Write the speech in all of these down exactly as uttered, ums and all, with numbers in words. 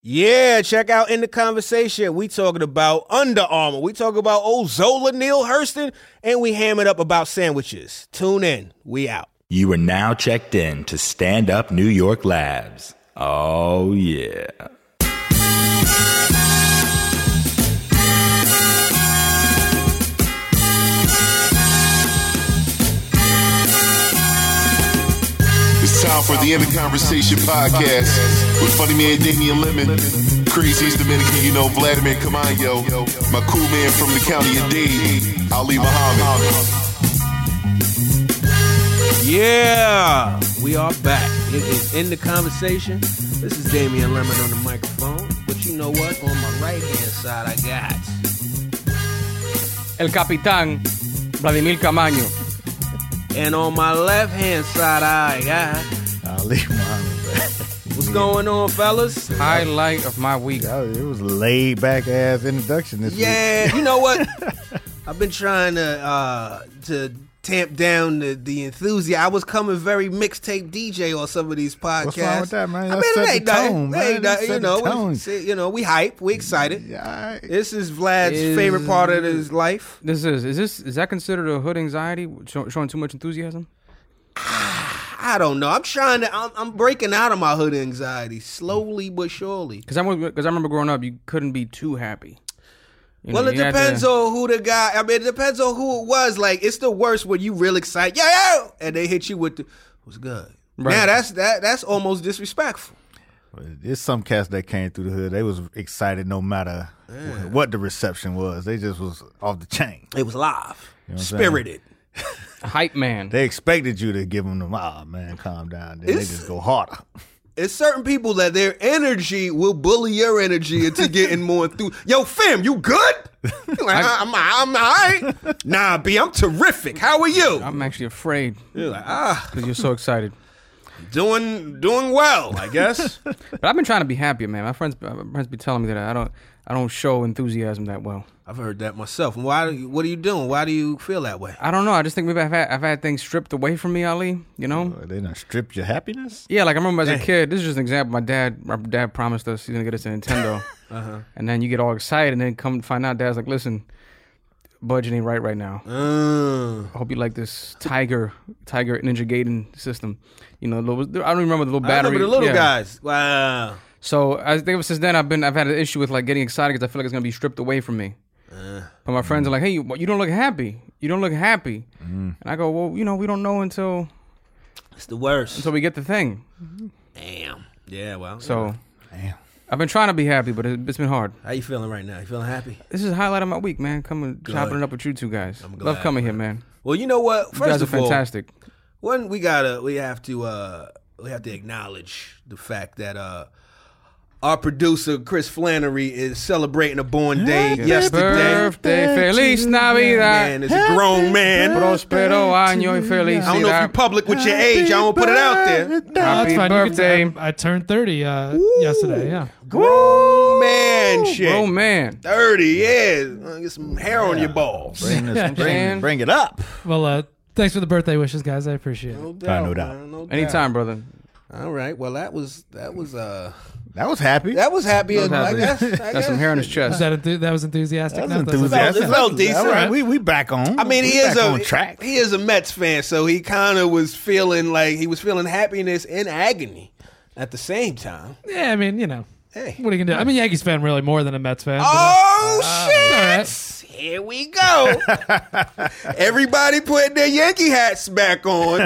Yeah, check out In the Conversation. We talking about Under Armour. We talking about old Zola Neil Hurston, and we ham it up about sandwiches. Tune in. We out. You are now checked in to Stand Up New York Labs. Oh, yeah. It's time for the In the Conversation podcast with funny man Damian Lemon, craziest Dominican you know, Vladimir Camayo, my cool man from the county of Dade, Ali Muhammad. Yeah, we are back. It is In the Conversation. This is Damian Lemon on the microphone. But you know what? On my right-hand side, I got... El Capitán, Vladimir Camayo. And on my left-hand side, I got... Ali Muhammad. What's going on, fellas? Highlight of my week. It was a laid-back ass introduction this yeah, week. You know what? I've been trying to uh, to tamp down the, the enthusiasm. I was coming very mixtape D J on some of these podcasts. What's wrong with that, man? I Let's mean, set it ain't the nothing. tone, It man. ain't Let's nothing. You set know, the tone. we, you know, we hype. We excited. Yeah, all right. This is Vlad's Is- favorite part of his life. This is is this is that considered a hood anxiety? Show, showing too much enthusiasm? I don't know. I'm trying to. I'm, I'm breaking out of my hood anxiety slowly but surely. Because I because I remember growing up, you couldn't be too happy. You Well, know, it you had depends to- on who the guy. I mean, it depends on who it was. Like, it's the worst when you real excited, yo, yo, and they hit you with the "what's good." Right. Now that's that. That's almost disrespectful. There's some cats that came through the hood. They was excited no matter Yeah. what the reception was. They just was off the chain. It was live, You know what I'm spirited. hype man. They expected you to give them the, ah, man, calm down. Then they It's- just go harder. It's certain people that their energy will bully your energy into getting more enthused. Yo, fam, you good? You're like, I, I'm, I'm all right. Nah, B, I'm terrific. How are you? I'm actually afraid You're like, ah, because you're so excited. doing doing well, I guess. But I've been trying to be happier, man. My friends, my friends be telling me that I don't, I don't show enthusiasm that well. I've heard that myself. Why? What are you doing? Why do you feel that way? I don't know. I just think maybe I've had, I've had things stripped away from me, Ali. You know? They done stripped your happiness? Yeah, like I remember as a Dang. kid. This is just an example. My dad, my dad promised us he's gonna get us a Nintendo, Uh-huh. and then you get all excited, and then come to find out, Dad's like, "Listen, budget ain't right right now. Uh, I hope you like this Tiger, Tiger Ninja Gaiden system. You know, the little, I don't remember the little I battery. remember the little yeah. guys. Wow. So I think ever since then, I've been, I've had an issue with like getting excited because I feel like it's gonna be stripped away from me. Uh, But my friends are like, "Hey, you, you don't look happy. You don't look happy." Mm. And I go, "Well, you know, we don't know until it's the worst. until we get the thing." Damn. Yeah. Well. So Damn. I've been trying to be happy, but it, it's been hard. how you feeling right now? You feeling happy? This is a highlight of my week, man. Coming Good. chopping it up with you two guys. I'm Love glad, coming here, man. Well, you know what? You First guys are of all, fantastic. one we gotta we have to uh we have to acknowledge the fact that uh our producer Chris Flannery is celebrating a born day Happy yesterday. birthday, feliz Navidad. Man, is a grown man. Prospero año y felicidad. I don't know if you're public with your age. I don't put it out there. No, Happy that's fine. You can say birthday. I, I turned thirty uh, yesterday. Yeah. Grown man shit. Oh man. thirty years. Uh, Get some hair on your balls. Bring, this, Man. bring, bring it up. Well, uh, thanks for the birthday wishes, guys. I appreciate it. No Uh, doubt. no doubt. man, no doubt. Anytime, brother. All right. Well, that was that was uh That was happy. that was happy. That was I happy. guess. I Got guess. some hair on his Was chest. that enthu- that was enthusiastic. That was enough? enthusiastic. It felt decent. All right, Right. we we back on. I mean, he we is back a on track. he is a Mets fan, so he kind of was feeling like he was feeling happiness and agony at the same time. Yeah, I mean, you know, Hey. what are you gonna do? I'm a Yankees fan, really, more than a Mets fan. but, uh, Oh shit! all right. Here we go. Everybody putting their Yankee hats back on.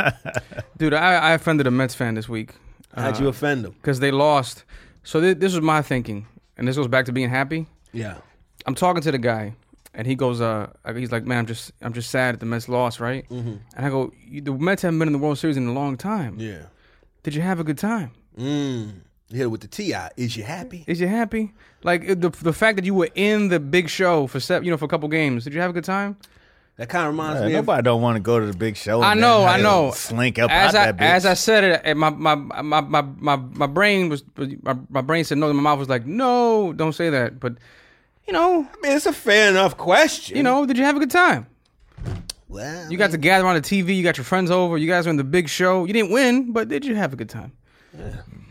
Dude, I, I offended a Mets fan this week. How'd you offend him? Because they lost. So th- this was my thinking. And this goes back to being happy. Yeah. I'm talking to the guy. And he goes, uh, he's like, man, I'm just, I'm just sad that the Mets lost, right? Mm-hmm. And I go, the Mets haven't been in the World Series in a long time. Yeah. Did you have a good time? Mm. You hit it with the T I. Is you happy? Is you happy? Like the the fact that you were in the big show for seven, you know, for a couple games. Did you have a good time? That kind of reminds Yeah, me of. nobody don't want to go to the big show. I and know, then I have to know. Slink up As out I that bitch. as I said it, and my my my my my, my brain was my, my brain said no. My mouth was like, no, don't say that. But you know, I mean, it's a fair enough question. you know, did you have a good time? well, You got to gather around the T V. You got your friends over. You guys were in the big show. You didn't win, but did you have a good time?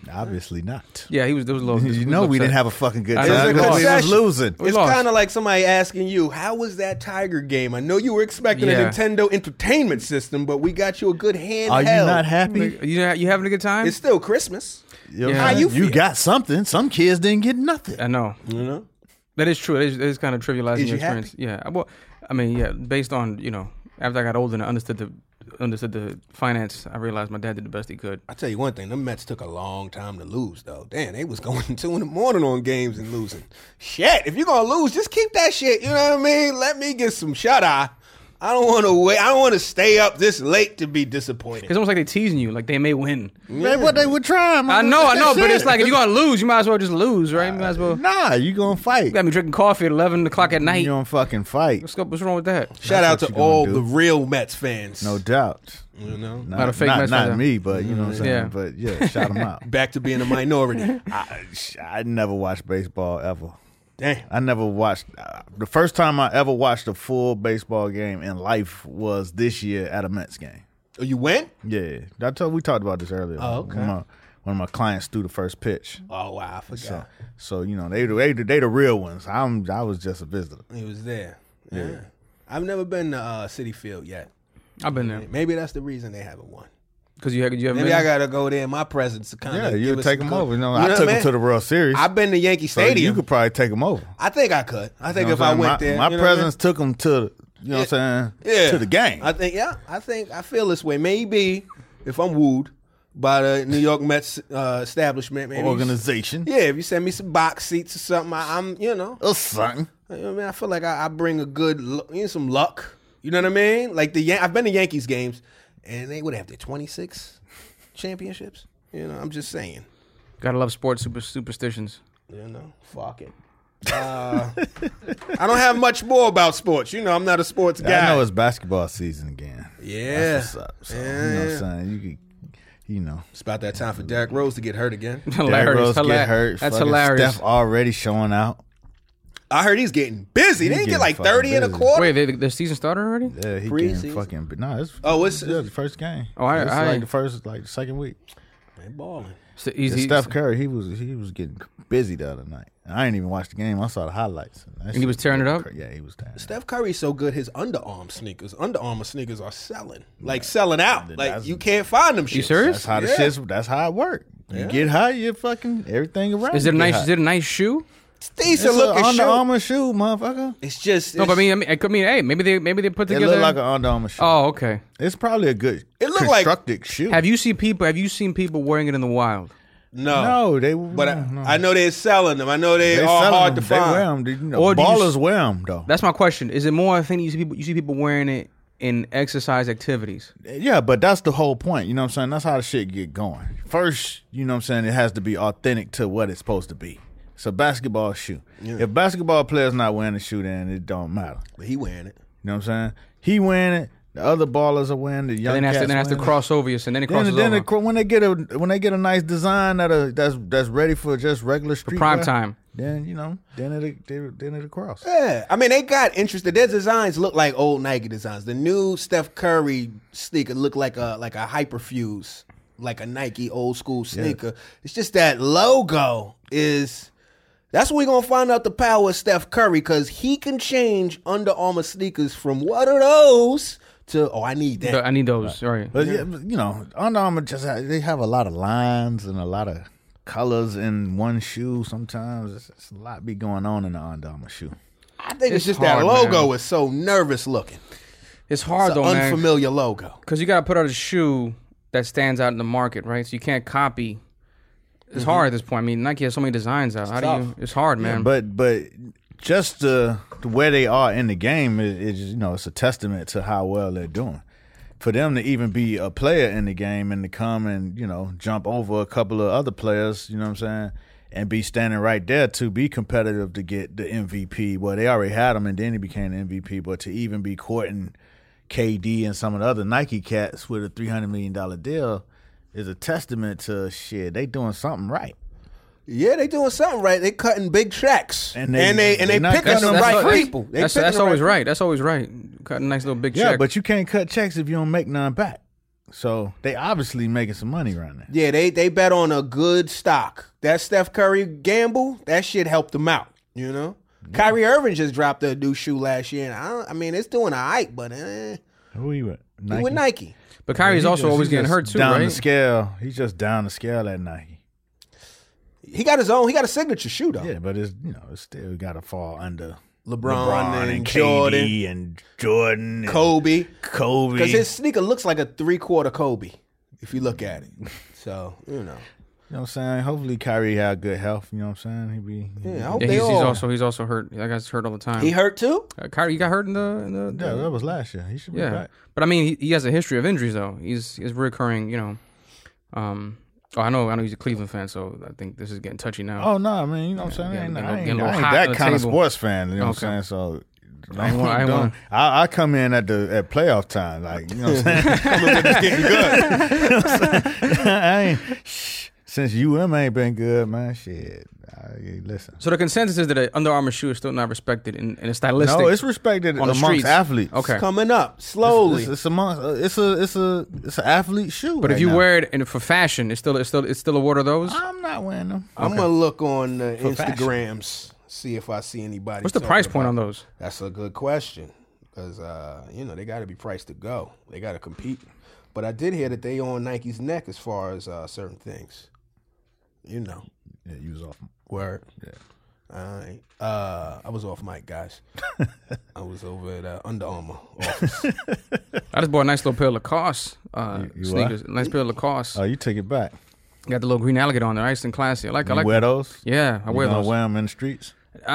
Obviously not. Yeah, he was. There was a little. You know we didn't have a fucking good I time. know. It's a because we was concession. losing. We It's lost. kind of like somebody asking you, how was that Tiger game? I know you were expecting Yeah. a Nintendo Entertainment System, but we got you a good handheld. Are you not happy? You you having a good time? It's still Christmas. You know Yeah. what I'm How you saying? You feel? got something. Some kids didn't get nothing. I know. You know? That is true. It is, it is kind of trivializing Is your you happy? experience. Yeah. I- Well, I mean, yeah. Based on you know, after I got older and I understood the understood the finance, I realized my dad did the best he could. I tell you one thing, the Mets took a long time to lose, though. Damn, they was going two in the morning on games and losing. Shit, if you're gonna lose, just keep that shit. You know what I mean? Let me get some shut eye. I don't want to wait. I don't want to stay up this late to be disappointed. It's almost like they teasing you, like they may win. Man, what they were trying. I know, I know, but Shit. it's like if you're gonna lose, you might as well just lose, right? You might as well. Nah, you gonna fight. You got me drinking coffee at eleven o'clock at night. You gonna fucking fight. What's, go- what's wrong with that? Shout out what to you gonna all do. the real Mets fans. No doubt. You know, Not, Not a fake not, Mets not fan. me, but you know what I'm saying. Yeah. But yeah, shout them out. back to being a minority. I, I never watched baseball ever. Damn. I never watched. Uh, the first time I ever watched a full baseball game in life was this year at a Mets game. Oh, you went? Yeah, I told we talked about this earlier. Oh, okay. One of my, one of my clients threw the first pitch. Oh wow, I forgot. So, so you know they they they the real ones. I'm I was just a visitor. He was there. Yeah. I've never been to uh, City Field yet. I've been there Maybe that's the reason they haven't won. because you you haven't Maybe been I there? gotta go there in my presence to kind of Yeah, you would take them over. You know, I what took I them mean? to the World Series. I've been to Yankee so Stadium. you could probably take them over. I think I could. I think You know if what I I'm went saying? there, my, you my know what I mean? presence took them to, you know what I'm saying, Yeah. to the game. I think, yeah, I think I feel this way. Maybe if I'm wooed by the New York Mets uh, establishment, maybe Organization. yeah, if you send me some box seats or something, I, I'm, you know, Or something. you know what I mean, I feel like I, I bring a good, lu- you know, some luck. You know what I mean? Like the Yan- I've been to Yankees games, and they would have their twenty-six championships. You know, I'm just saying. Gotta love sports super superstitions. You know, fuck it. Uh, I don't have much more about sports. You know, I'm not a sports guy. I know it's basketball season again. yeah, That's what's up. So, yeah. you know what I'm saying? You could, you know. It's about that time for Derrick Rose to get hurt again. Derrick Hilarious. Rose Hila- get hurt. That's Fucking hilarious. Steph already showing out. I heard he's getting busy. He They didn't get getting like fucking thirty in a busy. quarter. Wait, they, the season started already? Yeah, he Preseason. getting fucking. But no, it's Oh, it's- yeah, the first game. Oh, I- it's I- like the first, like the second week. They balling. So he's, And he's, Steph Curry, he was he was getting busy the other night. And I didn't even watch the game. I saw the highlights. And, that And he shit was tearing it up? cra- Yeah, he was tearing it up. Steph Curry's so good. His underarm sneakers, Under Armour sneakers, are selling like selling out. Like That's- you can't find them. You shits. serious? That's how the Yeah. shit's. That's how it work. You Yeah. get high, you fucking everything around. Is it a you get nice? high. Is it a nice shoe? It's decent It's looking an Under shoe. Armour shoe, motherfucker. It's just No, but I it's- mean, I mean, I mean, hey, maybe they maybe they put It together. look like an Under Armour shoe. Oh, okay. It's probably a good It look like- constructed shoe. Have you seen people? Have you seen people wearing it in the wild? no, No, they. But I, no, no. I know they're selling them. I know they, They are selling hard them. to They find. wear them. You know, Or do you ballers s- wear them though. That's my question. Is it more? I think you see people. You see people wearing it in exercise activities. Yeah, but that's the whole point. You know what I'm saying? That's how the shit get going. First, you know what I'm saying, it has to be authentic to what it's supposed to be. It's a basketball shoe. If basketball player's not wearing the shoe, then it don't matter. But he wearing it. You know what I'm saying? He wearing it. The other ballers are wearing it. The young And then has to cats then has to wearing it. cross over you, and then it crosses Then, then over it, cro- when they get a when they get a nice design that a, that's that's ready for just regular street prime wear, time. then you know then it then it cross. Yeah, I mean they got interested. Their designs look like old Nike designs. The new Steph Curry sneaker look like a like a Hyperfuse, like a Nike old school sneaker. It's just that logo is. That's when we're gonna find out the power of Steph Curry because he can change Under Armour sneakers from what are those to oh I need that. I need those. Right. But yeah, you know, Under Armour just ha- they have a lot of lines and a lot of colors in one shoe. Sometimes it's, it's a lot be going on in the Under Armour shoe. I think it's, It's just hard, that logo man. is so nervous looking. It's hard It's though, an man. unfamiliar logo. Because you got to put out a shoe that stands out in the market, right? So you can't copy. It's hard at this point. I mean, Nike has so many designs out. How do you? It's hard, man. But but just the, the where they are in the game is, is you know it's a testament to how well they're doing. For them to even be a player in the game and to come and you know jump over a couple of other players, you know what I'm saying, and be standing right there to be competitive to get the M V P. Well, they already had him and then he became the M V P, but to even be courting K D and some of the other Nike cats with a three hundred million dollars deal is a testament to shit. They doing something right. Yeah, they doing something right. They cutting big checks, And and they- they and they, they not picking cutting the them right for that's, people. They That's, picking that's the always right. right. That's always right. Cut a nice little big Yeah, check. but you can't cut checks if you don't make none back. So they obviously making some money right now. Yeah, they they bet on a good stock. That Steph Curry gamble, that shit helped them out. You know, yeah. Kyrie Irving just dropped a new shoe last year, and I, don't, I mean it's doing all right, but eh, who you with? Nike. He with Nike. But Kyrie's yeah, also just, always getting hurt too, down right? the scale. He's just down the scale at Nike. He got his own. He got a signature shoe though. Yeah, but it's you know it's still got to fall under LeBron, LeBron and, and Jordan K D and Jordan, and Kobe, Kobe. Because his sneaker looks like a three quarter Kobe if you look at it. So you know. You know what I'm saying? Hopefully Kyrie had good health. You know what I'm saying? He be. He yeah, I be, hope yeah, they he's, all. he's also he's also hurt. That guy's hurt all the time. He hurt too. Uh, Kyrie, you got hurt in the. In the, Yeah, the that was last year. He should be yeah, back. but I mean, he, he has a history of injuries though. He's he's recurring. You know. Um. Oh, I know. I know he's a Cleveland fan, so I think this is getting touchy now. Oh no, I mean, you know what I'm saying? Yeah, I ain't, getting- I ain't, getting a I little ain't hot that on the kind of table. sports fan. You know Okay. what I'm saying? So. I ain't want- I ain't don't- want- I, I come in at the at playoff time, like you know what I'm saying. Come in just getting good. You know what I'm saying? I ain't, shh, since U M ain't been good, man. Shit, I, listen. So the consensus is that an Under Armour shoe is still not respected in, in a stylistic. No, it's respected on the amongst streets. athletes. Okay. It's coming up slowly. It's, it's, it's amongst. uh, It's a it's a it's an athlete shoe. But if right you now. wear it in, for fashion, it's still it's still it's still a word of those. I'm not wearing them. I'm gonna look on the For fashion. Instagrams, see if I see anybody. What's the talking price point about- on those? That's a good question because uh, you know they got to be priced to go. They got to compete. But I did hear that they on Nike's neck as far as uh, certain things. You know, Yeah, you was off. word. Yeah. All right. Uh, I was off mic, guys. I was over at uh, Under Armour office. I just bought a nice little pair of Lacoste uh, You- you sneakers. A nice pair of Lacoste. Oh, you took it back. Got the little green alligator on there, nice and classy. I like. I You like. wear those? Yeah, I You wear gonna those. wear them in the streets?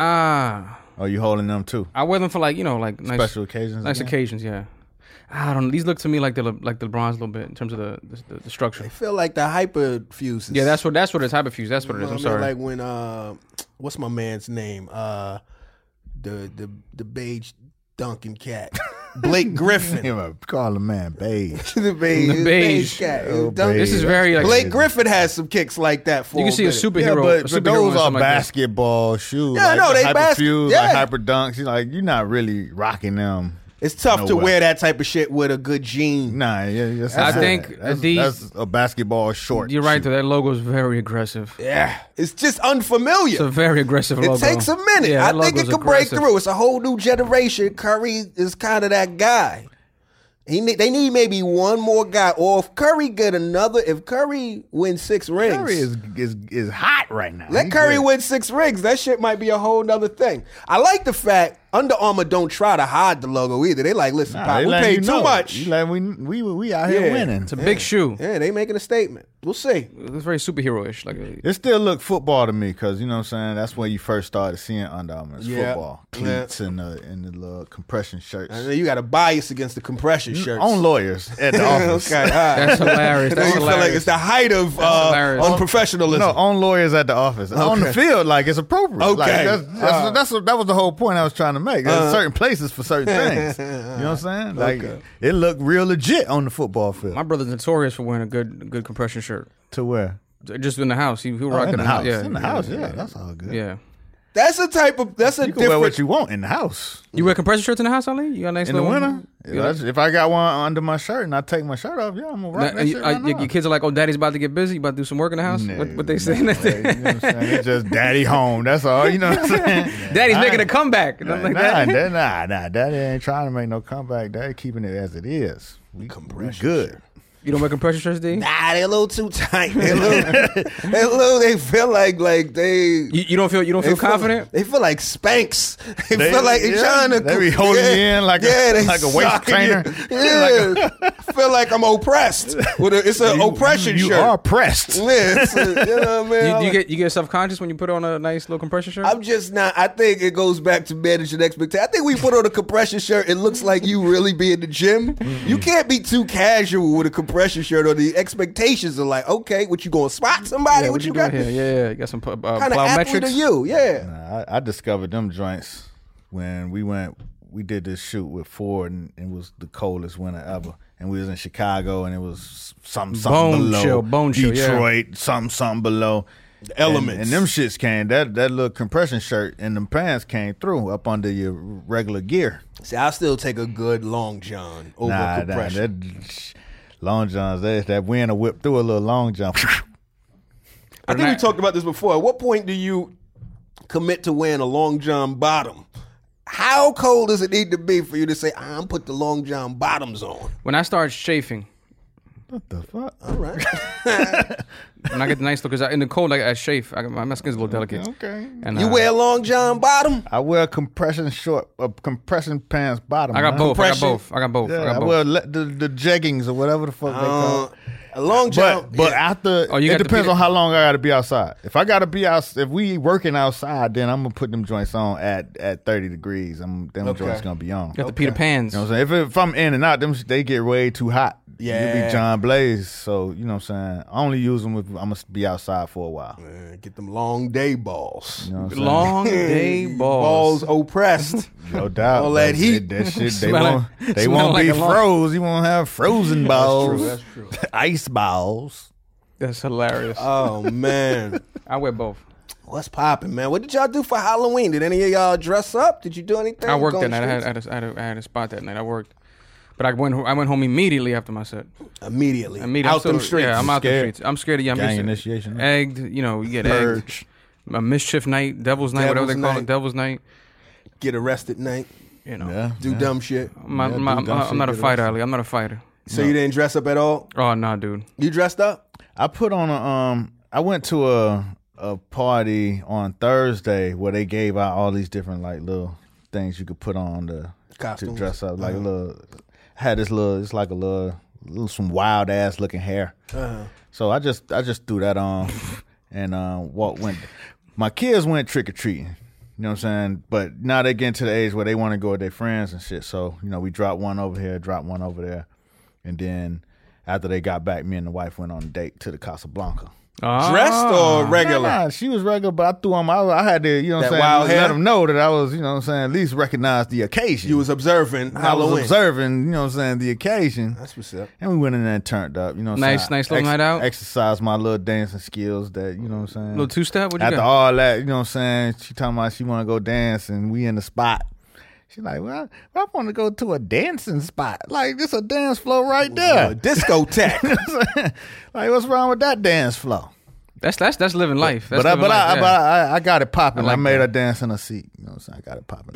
Ah, Or you holding them too? I wear them for like you know like nice, Special occasions. nice again? occasions. Yeah. I don't know. These look to me like the Le- like the LeBrons a little bit in terms of the the, the structure. They feel like the hyper fuses. Yeah, that's what that's what it's hyperfuse. That's what it is. I'm sorry. Like when uh, what's my man's name? Uh, the the the beige Duncan cat, Blake Griffin. Yeah, call the man beige. the beige, The the beige. beige cat. Oh, Duncan- This is very like Blake Griffin has some kicks like that. For you can see a minute. superhero. Yeah, a but, but superhero those or are something like that. basketball shoes. Yeah, like no, they hyper bas- fuse, yeah. like hyper dunks. You like you're not really rocking them. It's tough No to way. wear that type of shit with a good jean. Nah, yeah, that's I that's- think that's, these- that's a basketball short. You're right. shoe. Though that logo is very aggressive. Yeah, it's just unfamiliar. It's a very aggressive It logo. takes a minute. Yeah, I that think it logo's could break aggressive. through. It's a whole new generation. Curry is kind of that guy. He need, they need maybe one more guy, or if Curry get another, if Curry wins six rings, Curry is is is hot right now. let He Curry good. win six rings. That shit might be a whole nother thing. I like the fact Under Armour don't try to hide the logo either. They like, listen, Nah, Pop, they we letting paid you too know. much. You let we we we out here Yeah. winning. It's a big shoe. Yeah, they making a statement. We'll see. It's very superhero-ish. Like a, It still look football to me because you know what I'm saying. That's where you first started seeing Under Armour. It's Yeah. football cleats and the and the little compression shirts. I know you got a bias against the compression shirts. On lawyers at the office. okay, all right. that's hilarious. That's you feel like hilarious. it's the height of uh, hilarious. unprofessionalism. No, on lawyers at the office. On the field, like it's appropriate. Okay. Like, that's, that's, Uh. that's what, that was the whole point I was trying to make. There's Uh. certain places for certain things. You know what I'm saying? Like it looked real legit on the football field. My brother's notorious for wearing a good good compression shirt. to where? Just in the house. He, he'll Oh, rock in it the house. Yeah, in the house, yeah, that's all good. Yeah. That's a type of. That's a You can wear different. what you want in the house. You wear compression shirts in the house, Ali? You got a nice In the little winter, if, I, if I got one under my shirt and I take my shirt off, yeah, I'm gonna rock Now, that and you- shit uh, right your, now. your kids are like, oh, daddy's about to get busy. You about to do some work in the house? Nah, what, what they nah, saying? nah, you know what I'm saying? It's just daddy home. That's all. You know what I'm saying? Daddy's I making a ain't- comeback. Nothing Nah, like nah, that. that- nah, nah, daddy ain't trying to make no comeback. Daddy keeping it as it is. We, we good. You don't wear compression shirts, D? Nah, they're a little too tight. They a little, they a little. They feel like like they. You, you don't feel you don't They feel confident? They feel like Spanx. They, They- feel like they're yeah, trying to. they be holding you in like a- they like a waist sucking trainer. you. Yeah, I feel like I'm oppressed. With a, it's an oppression you shirt. are pressed. Yeah, it's a, you know what I mean? You, you get you get self conscious when you put on a nice little compression shirt? I'm just not. I think it goes back to managing expectations. I think we put on a compression shirt. It looks like you really be in the gym. You can't be too casual with a compression shirt, or the expectations are like, okay, what you going to spot somebody? yeah, what, what you doing got? here? Yeah, yeah, you got some uh, Kind of athlete are plyometrics. you? Yeah. Nah, I, I discovered them joints when we went. We did this shoot with Ford, and it was the coldest winter ever. And we was in Chicago, and it was something, something Bone below. chill, bone chill, yeah. Detroit, something, something below. The elements. And, and them shits came. That that little compression shirt and them pants came through up under your regular gear. See, I'll still take a good long john over Nah, nah, compression. that Long johns. That that wind will whip through a little long john. I think we talked about this before. At what point do you commit to wearing a long john bottom? How cold does it need to be for you to say, I'm put the long john bottoms on? When I start chafing. What the fuck? All right. When I get the nice look, because in the cold, like, I chafe. I, my skin's a little delicate. Okay. And, You uh, wear a long john bottom? I wear compression short, uh, compression pants bottom. I got man. both. I got Compression? both. I got both. Yeah, I I, got both. wear le- the, the jeggings or whatever the fuck they call. Uh, a long john. But but yeah. after Oh, you it got the depends Peter- on how long I got to be outside. If I got to be out, if we working outside, then I'm gonna put them joints on at, at thirty degrees. I'm them Okay. joints gonna be on. got the Peter Pans. You know what I'm saying? If, it, if I'm in and out, them they get way too hot. Yeah. you be John Blaze. So you know what I'm saying. I only use them if I'm gonna be outside for a while. Man, get them long day balls. You know what I'm saying? Long day balls. Balls oppressed. No doubt. All that But heat. That, that shit, they Smell won't. like- They smell won't like be a long- froze. You won't have frozen balls. That's true. That's true. Ice balls. That's hilarious. Oh man, I wear both. what's popping, man? What did y'all do for Halloween? Did any of y'all dress up? Did you do anything? I worked Go that on the night. I had, I, had a, I, had a, I had a spot that night. I worked. But I went I went home immediately after my set. streets? Immediately. Immediately. Out I'm still- them streets. Yeah, I'm out the Scared? streets. I'm scared of you. I'm Gang just initiation. egged. You know, you get Purge. egged. A mischief night, devil's night, whatever Devil's they call night. it, devil's night. Get arrested night. You know, Yeah. Do yeah. dumb shit. I'm, not, Yeah, I'm, not, do I'm, dumb not- I'm shit, not a get fighter, arrested. Ali. I'm not a fighter. So you didn't dress up at all? Oh no, dude. You dressed up? I put on a um I went to a a party on Thursday where they gave out all these different like little things you could put on to, to Costumes. dress up like Uh-huh. a little had this little it's like a little, little some wild ass looking hair. Uh-huh. So I just I just threw that on and uh what went my kids went trick or treating. You know what I'm saying? But now they getting to the age where they want to go with their friends and shit. So, you know, we dropped one over here, dropped one over there. And then after they got back, me and the wife went on a date to the Casablanca. Dressed or regular? Nah, nah, she was regular, but I threw on my, I had to, you know what I'm That saying, wild let hair? them know that I was, you know what I'm saying, at least recognize the occasion. You was observing I Halloween. was observing, you know what I'm saying, the occasion. That's what's up. And we went in there and turned up, you know what I'm Nice- saying. nice little night out? Exercised my little dancing skills that, you know what I'm saying. Little two step. What you After got? all that, you know what I'm saying, she talking about she want to go dance and we in the spot. She's like, well, I want to go to a dancing spot. Like, there's a dance floor right Uh, there. discotheque. Like, what's wrong with that dance floor? That's that's that's living life. That's But I, living but, life, I, yeah. but I, I got it popping. I I, like made that. her dance in a seat. You know what I'm saying? I got it popping.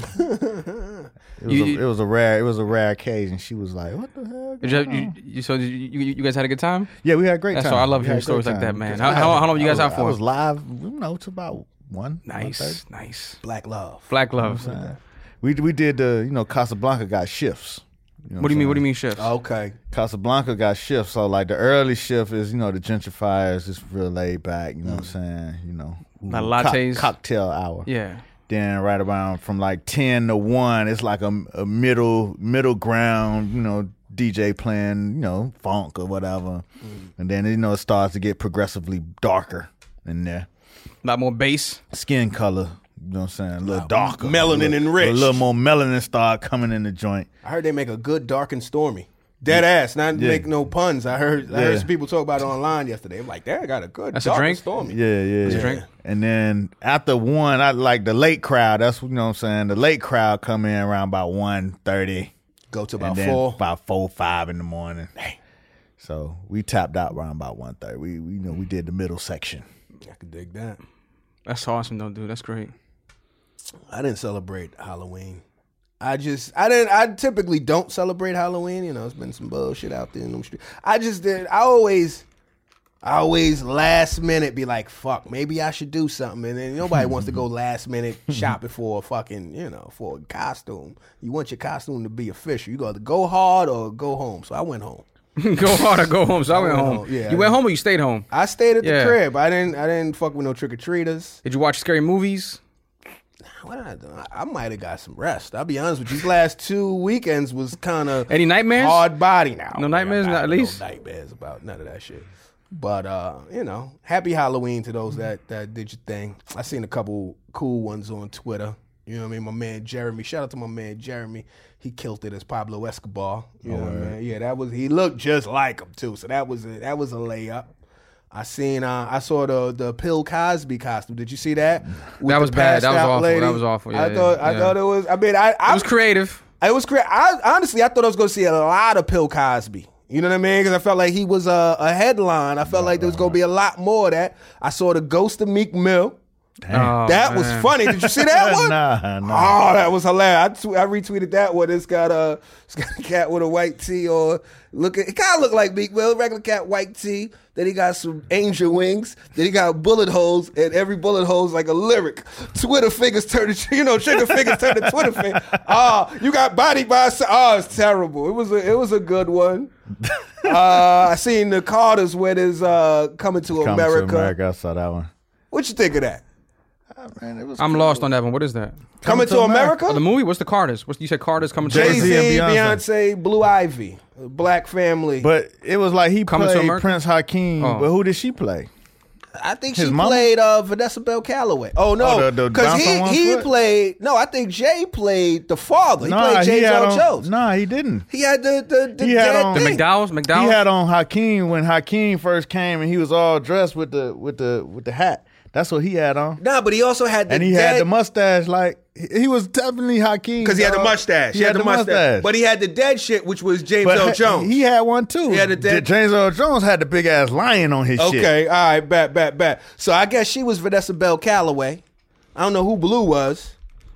it, was You- a, it was a rare. It was a rare occasion. She was like, "What the hell?" Did you, you, you, so did you, you, you guys had a good time? Yeah, we had a great That's time. all. I love We hearing had a great stories like that, time. man. How- how- how long were you guys I was- out for? I was live. You know, to about one. Nice, nice. Black love. Black love. one thirty. We we did the you know Casablanca got shifts. You know What do you mean? I'm What do you saying? mean shifts? Okay. Casablanca got shifts. So like the early shift is you know the gentrifiers, just real laid back. You know what I'm saying? You know, Like cock- lattes? cocktail hour. Yeah. Then right around from like ten to one, it's like a, a middle middle ground, you know, D J playing, you know, funk or whatever. Mm. And then you know it starts to get progressively darker in there. A lot more bass. Skin color, you know what I'm saying, a little darker, melanin a little, enriched. a little more melanin start coming in the joint. I heard they make a good dark and stormy. Dead ass, not Yeah. make no puns. I heard I Yeah. heard some people talk about it online yesterday. I'm like, they got a good That's a dark drink? and stormy. Yeah, yeah, a yeah. drink? And then after one, I like the late crowd. That's you know what I'm saying. The late crowd come in around about one thirty. Go to And about then four. about four, five in the morning. So we tapped out around about one thirty. We, we you know we did the middle section. I could dig that. That's awesome, though, dude. That's great. I didn't celebrate Halloween. I just I didn't I typically don't celebrate Halloween. You know, it's been some bullshit out there in them streets. I just did I always I always last minute be like, fuck, maybe I should do something. And then nobody wants to go last minute shopping for a fucking, you know, for a costume. You want your costume to be official. You got to go hard or go home. So I went home. Go hard or go home. So I went went home. home, yeah. You went home or you stayed home? I stayed at the Yeah. crib. I didn't I didn't fuck with no trick or treaters. Did you watch scary movies? What did I do? I, I might have got some rest. I'll be honest with you. These last two weekends was kind of Any nightmares? hard body now. No nightmares, I got not at no least? nightmares about none of that shit. But uh, you know, happy Halloween to those that that did your thing. I seen a couple cool ones on Twitter. You know what I mean? My man Jeremy. Shout out to my man Jeremy. He killed it as Pablo Escobar. You know what I mean? Yeah, that was he looked just like him too. So that was a, that was a layup. I seen uh, I saw the the Bill Cosby costume. Did you see that? With That was the bad. That was passed out awful. lady? That was awful. Yeah, I thought yeah, I yeah. thought it was. I mean, I I It was creative. it was great. I honestly I thought I was going to see a lot of Bill Cosby You know what I mean? Because I felt like he was a, a headline. I felt like there was going to be a lot more of that. I saw the ghost of Meek Mill. Oh, that man. was funny. Did you see that one? Nah, nah. Oh, that was hilarious. I, tw- I retweeted that one. It's got a, it's got a cat with a white tee or look. It kind of looked like Meek Mill, regular cat, white tee. Then he got some angel wings. Then he got bullet holes, and every bullet hole is like a lyric. Twitter fingers turn to, you know, trigger fingers turn to Twitter finger. Oh, you got body by. Oh, it's terrible. It was a, it was a good one. uh, I seen the Carters with his uh, Coming to Coming America. to America. I saw that one. What you think of that? Man, it was I'm cool. lost on that one. What is that? Coming, Coming to, to America? Oh, the movie? What's the Carters? What's, you said Carters coming to Jay-Z, Jay-Z and Beyonce. Beyonce. Blue Ivy, Black Family. But it was like he Coming to played America? Prince Hakeem. Oh. But who did she play? I think His she mama? played uh, Vanessa Bell Calloway. Oh Oh, no, the- the because bounce on one he he foot? played. No, I think Jay played the father. He Nah, played James had Earl on, Jones. Nah, he didn't. He had the the, the He had dead on- The thing. McDowell's? McDowell's? He had on Hakeem when Hakeem first came, and he was all dressed with the with the with the hat. That's what he had on. Nah, but he also had the And he dead, had the mustache, like he he was definitely Hakeem because he had the dog. mustache. He, had, the mustache, but he had the dead shit, which was James But Earl he- Jones. He had one too. He had the dead- J- James Earl Jones had the big ass lion on his shit. Okay, all right, bet, bet, bet. So I guess she was Vanessa Bell Calloway. I don't know who Blue was.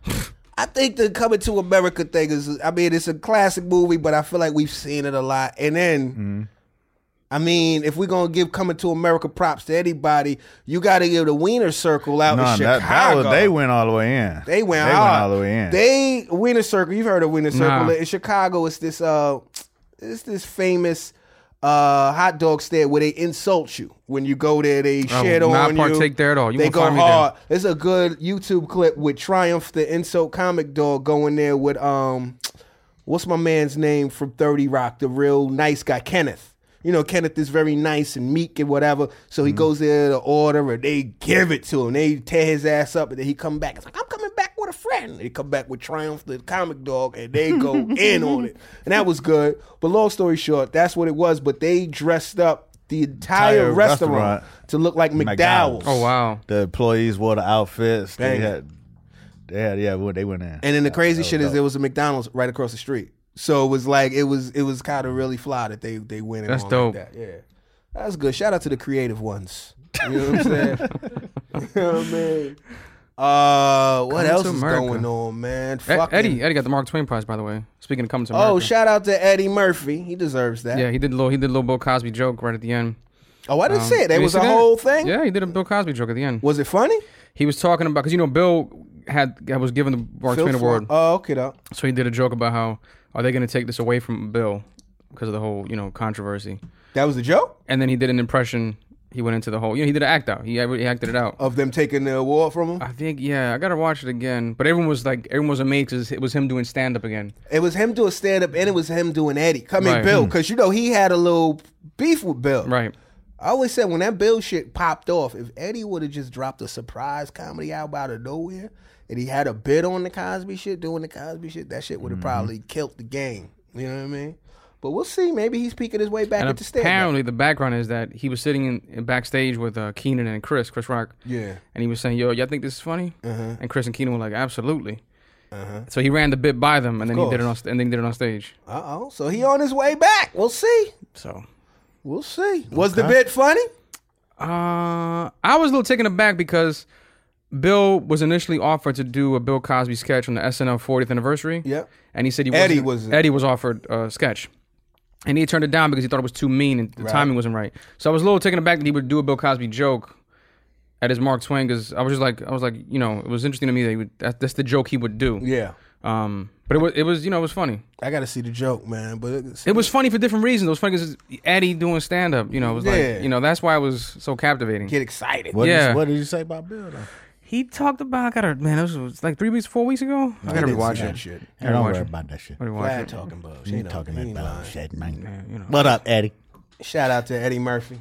I think the Coming to America thing is, I mean, it's a classic movie, but I feel like we've seen it a lot. And then, Mm-hmm. I mean, if we're going to give Coming to America props to anybody, you got to give the Wiener Circle out No, in that, Chicago. that was, they went all the way in. They went They hard. went all the way in. They Wiener Circle. You've heard of Wiener Circle Nah. in Chicago. It's this uh, it's this famous uh hot dog stand where they insult you when you go there. They I shit will on not you. partake there at all. You they won't go find me hard. There's a good YouTube clip with Triumph, the insult comic dog, going there with um, what's my man's name from thirty Rock, the real nice guy, Kenneth. You know, Kenneth is very nice and meek and whatever. So he goes there to order and they give it to him. They tear his ass up and then he come back. It's like, I'm coming back with a friend. They come back with Triumph, the comic dog, and they go in on it. And that was good. But long story short, that's what it was. But they dressed up the entire, Entire restaurant, restaurant. to look like McDowell's. McDowell's. Oh, wow. The employees wore the outfits. They Bang. had, they had, yeah, well, they went in. And then the crazy that shit was is dope. there was a McDonald's right across the street. So it was like it was it was kind of really fly that they they went in That's on dope. like that. Yeah. That's good. Shout out to the creative ones. You know what I'm saying? You know what I mean? Uh, what Coming else to is America. going on, man? Ed- Fucking- Eddie Eddie got the Mark Twain Prize, by the way. Speaking of Coming to America. Oh, shout out to Eddie Murphy. He deserves that. Yeah, he did a little he did a little Bill Cosby joke right at the end. Oh, I didn't Um, see it. There did you was see a that? whole thing. Yeah, he did a Bill Cosby joke at the end. Was it funny? He was talking about because you know Bill had was given the Mark Phil Twain Ford- Award, Oh, okay, though. so he did a joke about how are they going to take this away from Bill because of the whole you know controversy, That was a joke and then he did an impression. He went into the whole you know he did an act out. He, he acted it out. of them taking the award from him. I think yeah, I gotta watch it again. But everyone was like everyone was amazed because it was him doing stand up again. It was him doing stand up, and it was him doing Eddie. I mean, Right. Bill, Hmm. because you know he had a little beef with Bill. Right. I always said when that Bill shit popped off, if Eddie would have just dropped a surprise comedy album out of nowhere, and he had a bit on the Cosby shit, doing the Cosby shit, that shit would have Mm-hmm. probably killed the game. You know what I mean? But we'll see. Maybe he's peeking his way back And into stand up. apparently the background is that he was sitting in, in backstage with uh, Keenan and Chris, Chris Rock. Yeah. And he was saying, "Yo, y'all think this is funny?" Uh-huh. And Chris and Keenan were like, "Absolutely." So he ran the bit by them, and then he did it on st- and then he did it on stage. Uh oh. So he on his way back. We'll see. So We'll see. Was the bit funny? uh, I was a little taken aback because Bill was initially offered to do a Bill Cosby sketch on the S N L fortieth anniversary. Yep. And he said he Eddie wasn't- was- Eddie was offered a sketch. And he turned it down because he thought it was too mean and the Right. timing wasn't right. So I was a little taken aback that he would do a Bill Cosby joke at his Mark Twain because I was just like, I was like, you know, it was interesting to me that he would. That, that's the joke he would do. Yeah. Um, but it was, it was, you know, it was funny. I got to see the joke, man. But it's, It was funny for different reasons. It was funny because Eddie doing stand up. You know, it was Yeah. like, you know, that's why it was so captivating. get excited. What, Yeah. did, what did you say about Bill, though? He talked about. I gotta man. It was, it was like three weeks, four weeks ago. I gotta didn't see rewatch that it. shit. I gotta Don't watch worry it. about that shit. I gotta watch Glad it. talking bullshit. You You know, talking he ain't about lying. shit, man. Yeah, you know. What up, Eddie? Shout out to Eddie Murphy.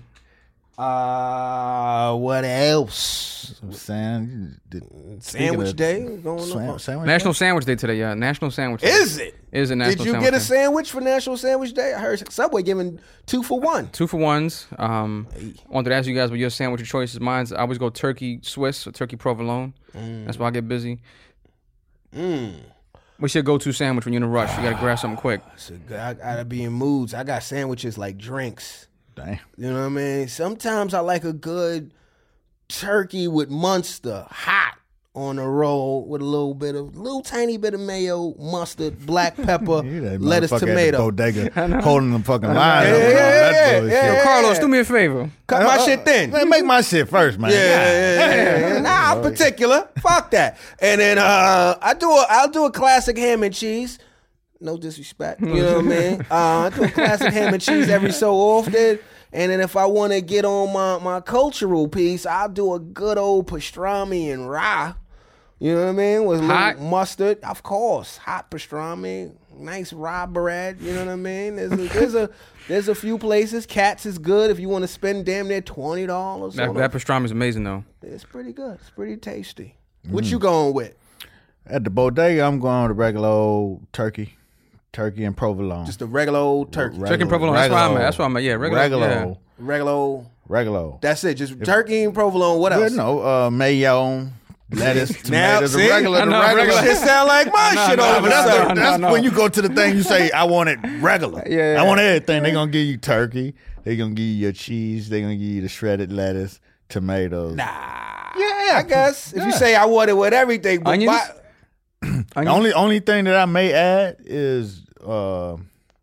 Uh, what else? I'm saying, did- speaking Sandwich of- Day going Swan- on. Sandwich National Sandwich Day today. Yeah, National Sandwich Day. Is it? Is it National Did you Sandwich get a Day. sandwich for National Sandwich Day? I heard Subway giving two for one. Two for ones. Um, wanted to ask you guys what your sandwich of choice is. Mine's I always go turkey Swiss or turkey provolone. Mm. That's why I get busy. Mm. What's your go-to sandwich when you're in a rush? You gotta grab something quick. So I gotta be in moods. I got sandwiches like drinks. Damn. You know what I mean? Sometimes I like a good turkey with Munster, hot on a roll with a little bit of, little tiny bit of mayo, mustard, black pepper, You that lettuce, motherfucker at the tomato. bodega holding the fucking line. Yeah, up and all yeah, that yeah, bullshit. yeah, Yo, Carlos, do me a favor. Cut my shit thin. Man, make my shit first, man. Yeah, yeah, yeah, yeah. Nah, I'm particular. Fuck that. And then uh, I do a, I'll do a classic ham and cheese. No disrespect, you know what I mean? Uh, I do a classic ham and cheese every so often. And then if I want to get on my, my cultural piece, I'll do a good old pastrami and rye. You know what I mean? With a little Hot? mustard, of course. Hot pastrami, nice rye bread. You know what I mean? There's a, there's a there's a few places. Katz is good if you want to spend damn near twenty dollars. That, that pastrami is amazing, though. It's pretty good. It's pretty tasty. What you going with? At the bodega, I'm going with a regular old turkey. Turkey and provolone. Just a regular old turkey. Regular- Chicken provolone. That's what I'm at. regular- That's what I'm at. Yeah, regular. Regular. Yeah. Regular old. Regular. That's it. Just turkey and provolone. What else? Good, no, uh, mayo, lettuce, Now, tomatoes, see? the regular, I the know, regular. regular. Shit sound like my No, shit no, all But of a that's, sudden. the, no, that's no. when you go to the thing, you say, I want it regular. Yeah, yeah. I want everything. They're going to give you turkey. They're going to give you your cheese. They're going to give you the shredded lettuce, tomatoes. Nah. Yeah. I guess. If you Yeah. say I want it with everything. But Onions? why- The only, only thing that I may add is uh,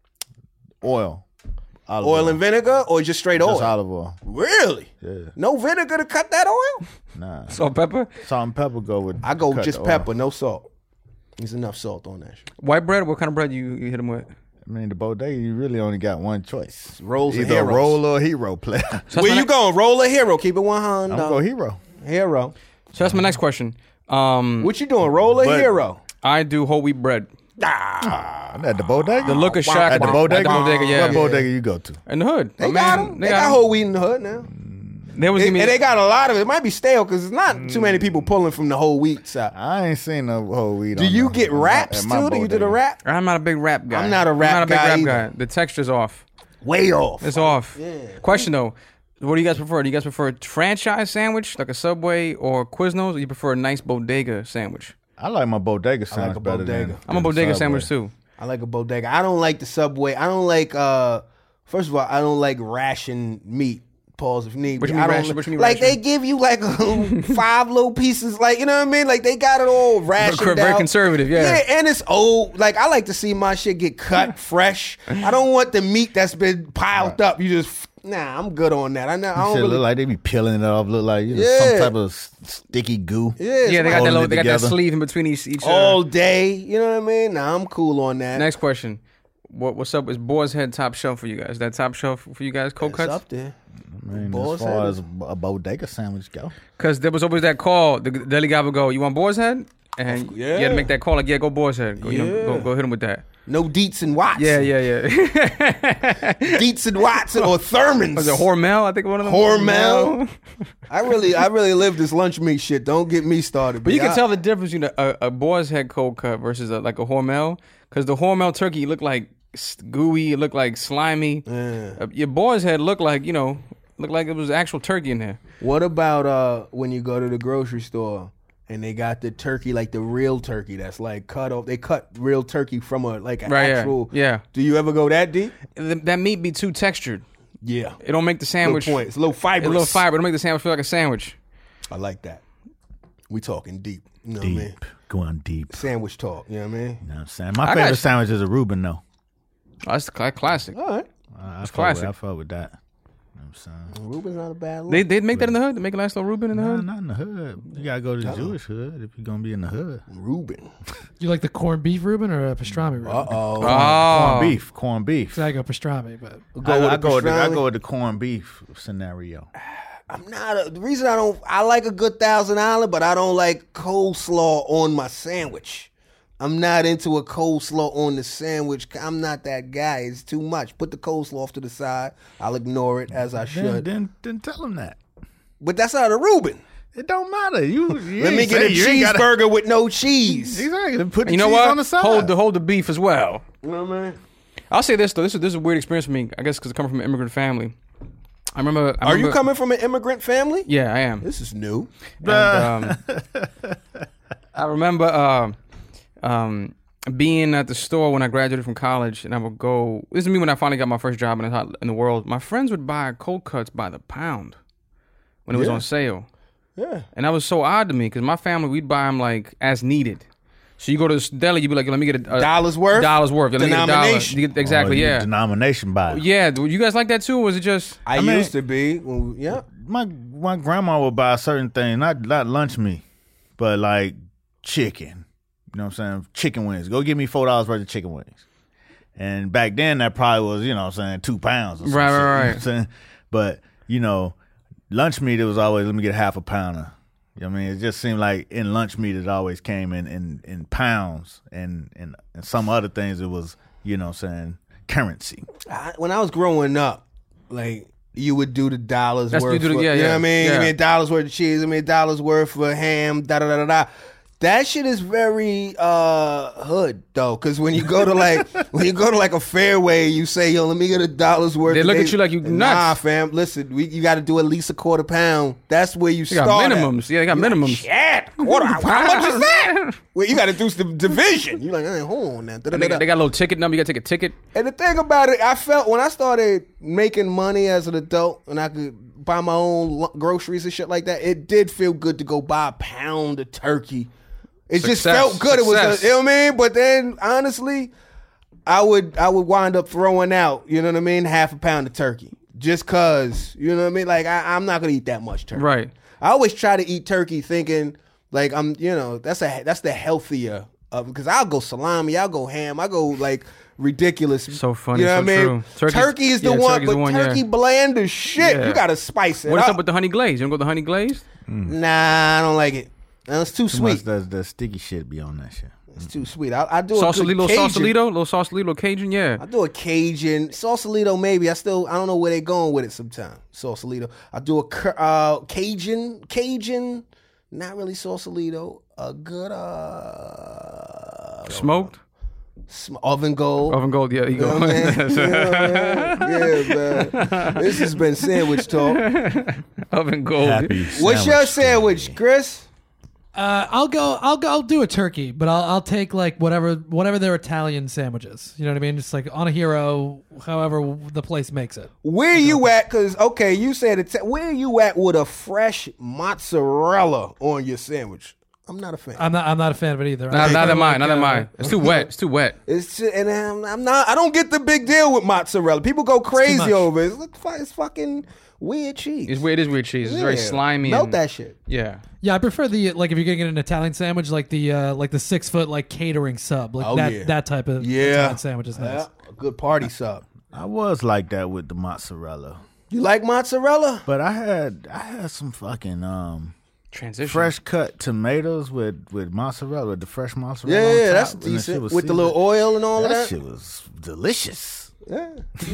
oil. Olive Oil and vinegar or just straight Just oil? olive oil. Really? Yeah. No vinegar to cut that oil? Nah. Salt, pepper, Salt and pepper go with I go cut just the oil. pepper, no salt. There's enough salt on that shit. white bread. What kind of bread you, you hit them with? I mean, the bodega, you really only got one choice. Rolls or Either a heroes? roll or a hero player. So Where that's you my going? Roll or hero? Keep it one hundred. I'm going to go hero. Hero. So that's my next question. Um, What you doing? Roll or But- hero? I do whole wheat bread. Ah. At the bodega? The look of wow. Shaq At the bread. bodega? At the bodega, yeah. What bodega you go to? In the hood. They My got man, them. They, got, whole wheat in the hood now. They was They, giving me. and they got a lot of it. It might be stale because it's not too many people pulling from the whole wheat side. I ain't seen no whole wheat. Do on you the- get on my- wraps at my too? Do you do the bodega. wrap? I'm not a big rap guy. I'm not a rap I'm not a big guy rap either. guy. The texture's off. Way off. It's off. Yeah. Question though. What do you guys prefer? Do you guys prefer a franchise sandwich like a Subway or Quiznos, or you prefer a nice bodega sandwich? I like my bodega sandwich a better bodega. than I'm a than bodega Subway. sandwich too. I like a bodega. I don't like the Subway. I don't like. uh First of all, I don't like ration meat. Pause if need. What be. you mean I don't ration? What you mean like ration? they give you like five little pieces, like you know what I mean. Like they got it all rationed Very- very out. conservative, yeah. Yeah, and it's old. Like I like to see my shit get cut fresh. I don't want the meat that's been piled up. You just nah. I'm good on that. I know. I don't Shit really. look like they be peeling it off. Look like you know, Yeah. some type of s- sticky goo. yeah, Yeah, they got that holding little, it they got that together. sleeve in between each. each uh, all day. You know what I mean? Nah, I'm cool on that. Next question. What, what's up? Is Boar's Head top shelf for you guys? That top shelf for you guys? Cold It's cuts? up there. I mean, Boar's as far Head as a bodega sandwich go, Because there was always that call. The deli guy would go, "You want Boar's Head?" And Yeah. you had to make that call. Like, yeah, go Boar's Head. Go, you know, Yeah. go, go hit him with that. No Dietz and Watson. Yeah, yeah, yeah. Dietz and Watson or Thurman's. Was it Hormel? I think one of them. Hormel? I really, I really live this lunch meat shit. Don't get me started. But you can I- tell the difference between a, a, a Boar's Head cold cut versus a, like a Hormel. Because the Hormel turkey looked like s- gooey. It looked like slimy. Yeah. Uh, your Boar's Head looked like, you know, looked like it was actual turkey in there. What about uh when you go to the grocery store and they got the turkey, like the real turkey that's like cut off? They cut real turkey from a like an Right, yeah. actual. Yeah. Do you ever go that deep? Th- That meat be too textured. Yeah. It don't make the sandwich. Good point. It's a little A fibrous. little fiber. It don't make the sandwich feel like a sandwich. I like that. We talking deep. You know what I mean? deep, going deep. Sandwich talk. You know what I mean? You know what I'm saying? My I got favorite you. sandwich is a Reuben, though. Oh, that's the cla- classic. All right. I, I It's fuck with- classic. I fuck with that. You know what I'm saying? Reuben's not a bad look. They they make that in the hood. They make a nice little Reuben in the Nah, hood. not in the hood. You gotta go to the Jewish hood if you're gonna be in the hood. Reuben. You like the corned beef Reuben or a pastrami Reuben? Uh oh. Oh, Corned beef, corned beef. So I go pastrami, but Go I, with I a go with the, I pastrami? go with the corned beef scenario. I'm not a, the reason I don't. I like a good Thousand Island, but I don't like coleslaw on my sandwich. I'm not into a coleslaw on the sandwich. I'm not that guy. It's too much. Put the coleslaw off to the side. I'll ignore it as I Then, should. then, then tell them that. But that's not a Reuben. It don't matter. You, you Let me ain't get a say- you ain't gotta- cheeseburger with no cheese. You Exactly. Put the you know cheese what? on the side. Hold the hold the beef as well. know what I mean? I'll say this though. This is this is a weird experience for me. I guess because I come from an immigrant family. I remember. I Are remember, you coming from an immigrant family? Yeah, I am. This is new. And, um, I remember. Uh, um, being at the store when I graduated from college, and I would go. This is me when I finally got my first job in the, in the world. My friends would buy cold cuts by the pound when it was Yeah. on sale. Yeah. And that was so odd to me because my family, we'd buy them like as needed. So you go to the deli, you'd be like, let me get a, a Dollars worth? Dollars worth. Let me get a dollar. Denomination. You get- Exactly, Or you yeah. Denomination buy. Yeah, do you guys like that too, or was it just... I, I mean- used to be. Well, yeah. My my grandma would buy certain things, not not lunch meat, but like chicken. You know what I'm saying? Chicken wings. Go get me four dollars worth of chicken wings. And back then that probably was, you know what I'm saying, two pounds or some Right, shit, right, you know right. what I'm saying? But, you know, lunch meat it was always let me get half a pounder. You know what I mean? It just seemed like in lunch meat it always came in in, in pounds and, and and some other things it was, you know what I'm saying, currency. I, when I was growing up, like you would do the dollars That's- worth. you do the- for, yeah, you know yeah, what I mean? yeah. I mean dollars worth of cheese. I mean dollars worth for ham. Da da da da da. That shit is very uh, hood though, because when you go to like when you go to like a Fairway, you say, "Yo, let me get a dollar's worth." They of look at this." you like you Nah, nuts. fam. Listen, we, you got to do at least a quarter pound. That's where you They got start. at. minimums. Yeah, they got minimums. Shit, quarter. How much is that? Well, you got to do some division. You're like, hey, hold on now. They got, they got a little ticket number. You got to take a ticket. And the thing about it, I felt when I started making money as an adult and I could buy my own lo- groceries and shit like that, it did feel good to go buy a pound of turkey. It just Success. felt good. It was, Success. a, you know what I mean? But then, honestly, I would I would wind up throwing out, you know what I mean, half a pound of turkey. Just cause, you know what I mean? Like, I, I'm not gonna eat that much turkey. Right. I always try to eat turkey thinking, like, I'm, you know, that's a that's the healthier of, because I'll go salami, I'll go ham, I go like ridiculous. So funny, You know so what I mean? true. Turkey's- turkey is the yeah, one, turkey's but the one, yeah. turkey bland as shit. Yeah. You gotta spice it What's up. up with the honey glaze? You don't go the honey glaze? Nah, I don't like it. No, it's too Too much sweet. the, the sticky shit be on that shit. It's too sweet. I, I do a Sausalito, good little Cajun. sausalito, little sausalito Cajun, yeah. I do a Cajun Sausalito. Maybe I still I don't know where they going with it. Sometimes Sausalito. I do a cur- uh, Cajun Cajun. Not really Sausalito. A good uh Smoked? sm- oven gold. Oven gold, yeah, you You know go. what I mean? yeah, man. yeah, man. This has been sandwich talk. Oven gold. Happy What's your sandwich sandwich, Chris? Uh, I'll go. I'll go. I'll do a turkey, but I'll I'll take like whatever whatever their Italian sandwiches. You know what I mean? Just like on a hero, however the place makes it. Where you at? Because, okay, you said it. Where you at with a fresh mozzarella on your sandwich? I'm not a fan. I'm not. I'm not a fan of it either. Nah, I neither am I, like, neither am uh, I. It's too wet. It's too wet. It's just, and I'm, I'm not. I don't get the big deal with mozzarella. People go much. crazy over it. It's, it's fucking weird cheese. It's weird. It is weird cheese. It's very Yeah. slimy. Melt and, that shit. Yeah. Yeah, I prefer the like if you're gonna get an Italian sandwich, like the uh, like the six foot like catering sub, like Oh, that yeah. that type of Yeah, Italian sandwich is nice. Yeah, a good party sub. I was like that with the mozzarella, You like mozzarella? but I had I had some fucking um Transition. fresh cut tomatoes with with mozzarella, with the fresh mozzarella. Yeah, on yeah, top, that's and the shit decent was with the little seasoned. oil and all That, of that. shit was delicious. Yeah.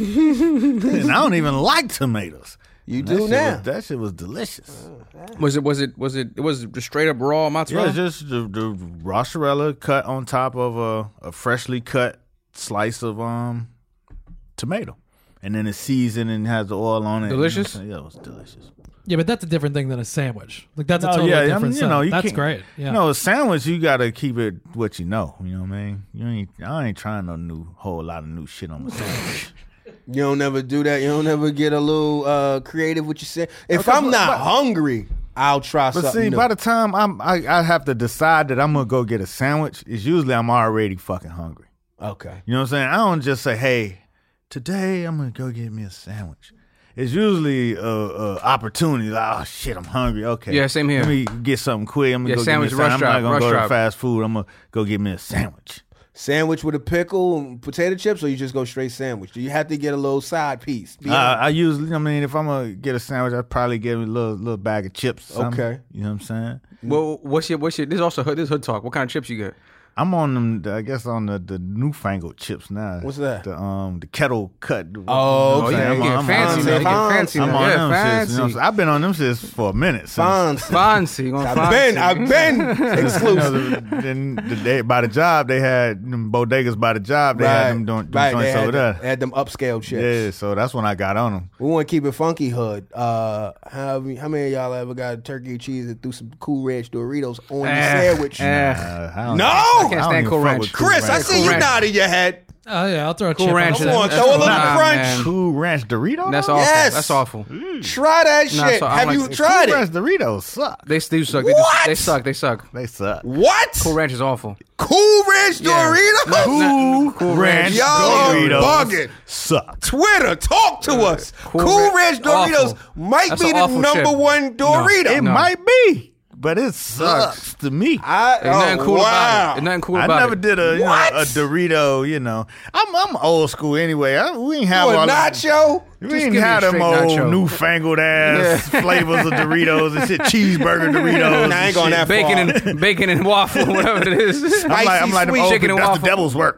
And I don't even like tomatoes. You And do that shit now. Was, that shit was delicious. Was it? Was it? Was it? It was just straight up raw Yeah, mozzarella. it's just the, the mozzarella cut on top of a, a freshly cut slice of um tomato, and then it's seasoned and has the oil on it. Delicious? You know what I'm saying? Yeah, it was delicious. Yeah, but that's a different thing than a sandwich. Like that's a No, totally yeah, I different. mean, you know, sub. you that's can't- great. Yeah. You know, a sandwich you gotta keep it what you know. You know what I mean? You ain't. I ain't trying no new whole lot of new shit on my sandwich. You don't never do that. You don't ever get a little uh, creative with your say. If Okay, I'm but- not but- hungry, I'll try But something see, new. by the time I'm, I, I have to decide that I'm gonna go get a sandwich. It's usually I'm already fucking hungry. okay. You know what I'm saying? I don't just say, "Hey, today I'm gonna go get me a sandwich." It's usually a, a opportunity. Like, oh shit, I'm hungry. Okay, Yeah, same here. Let me get something quick. I'm gonna Yeah, go sandwich get me a rush sandwich. I'm drive, not gonna rush go drive. to fast food. I'm gonna go get me a sandwich. Sandwich with a pickle and potato chips, or you just go straight sandwich? Do you have to get a little side piece? Be Uh, honest. I usually, I mean, if I'm gonna get a sandwich, I'd probably get me a little little bag of chips. or something. Okay. You know what I'm saying? Well, what's your? What's your? This is also hood. This is hood talk. What kind of chips you get? I'm on them. I guess on the, the newfangled chips now. What's that? The um the kettle cut. Oh, You know what I'm okay. saying? You I'm get on- I'm fancy, on man. You them. get Fancy. fancy. I'm man. on Yeah, them shits. You know what I'm fancy. saying? I've been on them shits for a minute. Since, Fancy. Fancy. Going I've fancy. been, I've been You know, exclusive. the, then the day, by the job they had them bodegas by the job. They had them doing them right. They joints had, over them, there. they had them upscale chips. Yeah, so that's when I got on them. We want to keep it funky, hood. Uh, how, how many of y'all ever got turkey cheese and threw some Cool Ranch Doritos on your Eh, sandwich? eh. Uh, I don't No! know. I can't I don't stand even Cool fuck Ranch. with Cool Chris, I Ranch. see you Ranch. nodding your head. Oh yeah, I'll throw a Cool chip Ranch on is Come on, it. throw a little nah, crunch. man. Cool Ranch Dorito. That's dog? awful. Yes. That's awful. Try that Nah, shit. so I'm Have like- you tried Cool it? Ranch Doritos suck. They do suck. They, What? just, they suck. They suck. They suck. What? Cool Ranch is awful. Cool Ranch Yeah. Doritos? Cool, Cool Ranch Ranch Y'all are Doritos bugging. suck. Twitter, talk to us. Cool, Cool Ranch Ranch- Doritos awful. might That's be an the awful number chip. one No. Dorito. It No. might be, but it sucks to me. I, There's nothing oh, cool wow. about it. There's nothing cool I about never it. did a you know, What? a Dorito. You know, I'm I'm old school anyway. I, we ain't have You a all nacho? We Just ain't give me had a them straight old nacho. newfangled ass flavors of Doritos and shit, cheeseburger Doritos. Nah, I ain't and going shit. that Bacon far. and bacon and waffle, whatever it is. I'm like, I'm like them sweet old, chicken and that's waffle. the devil's work.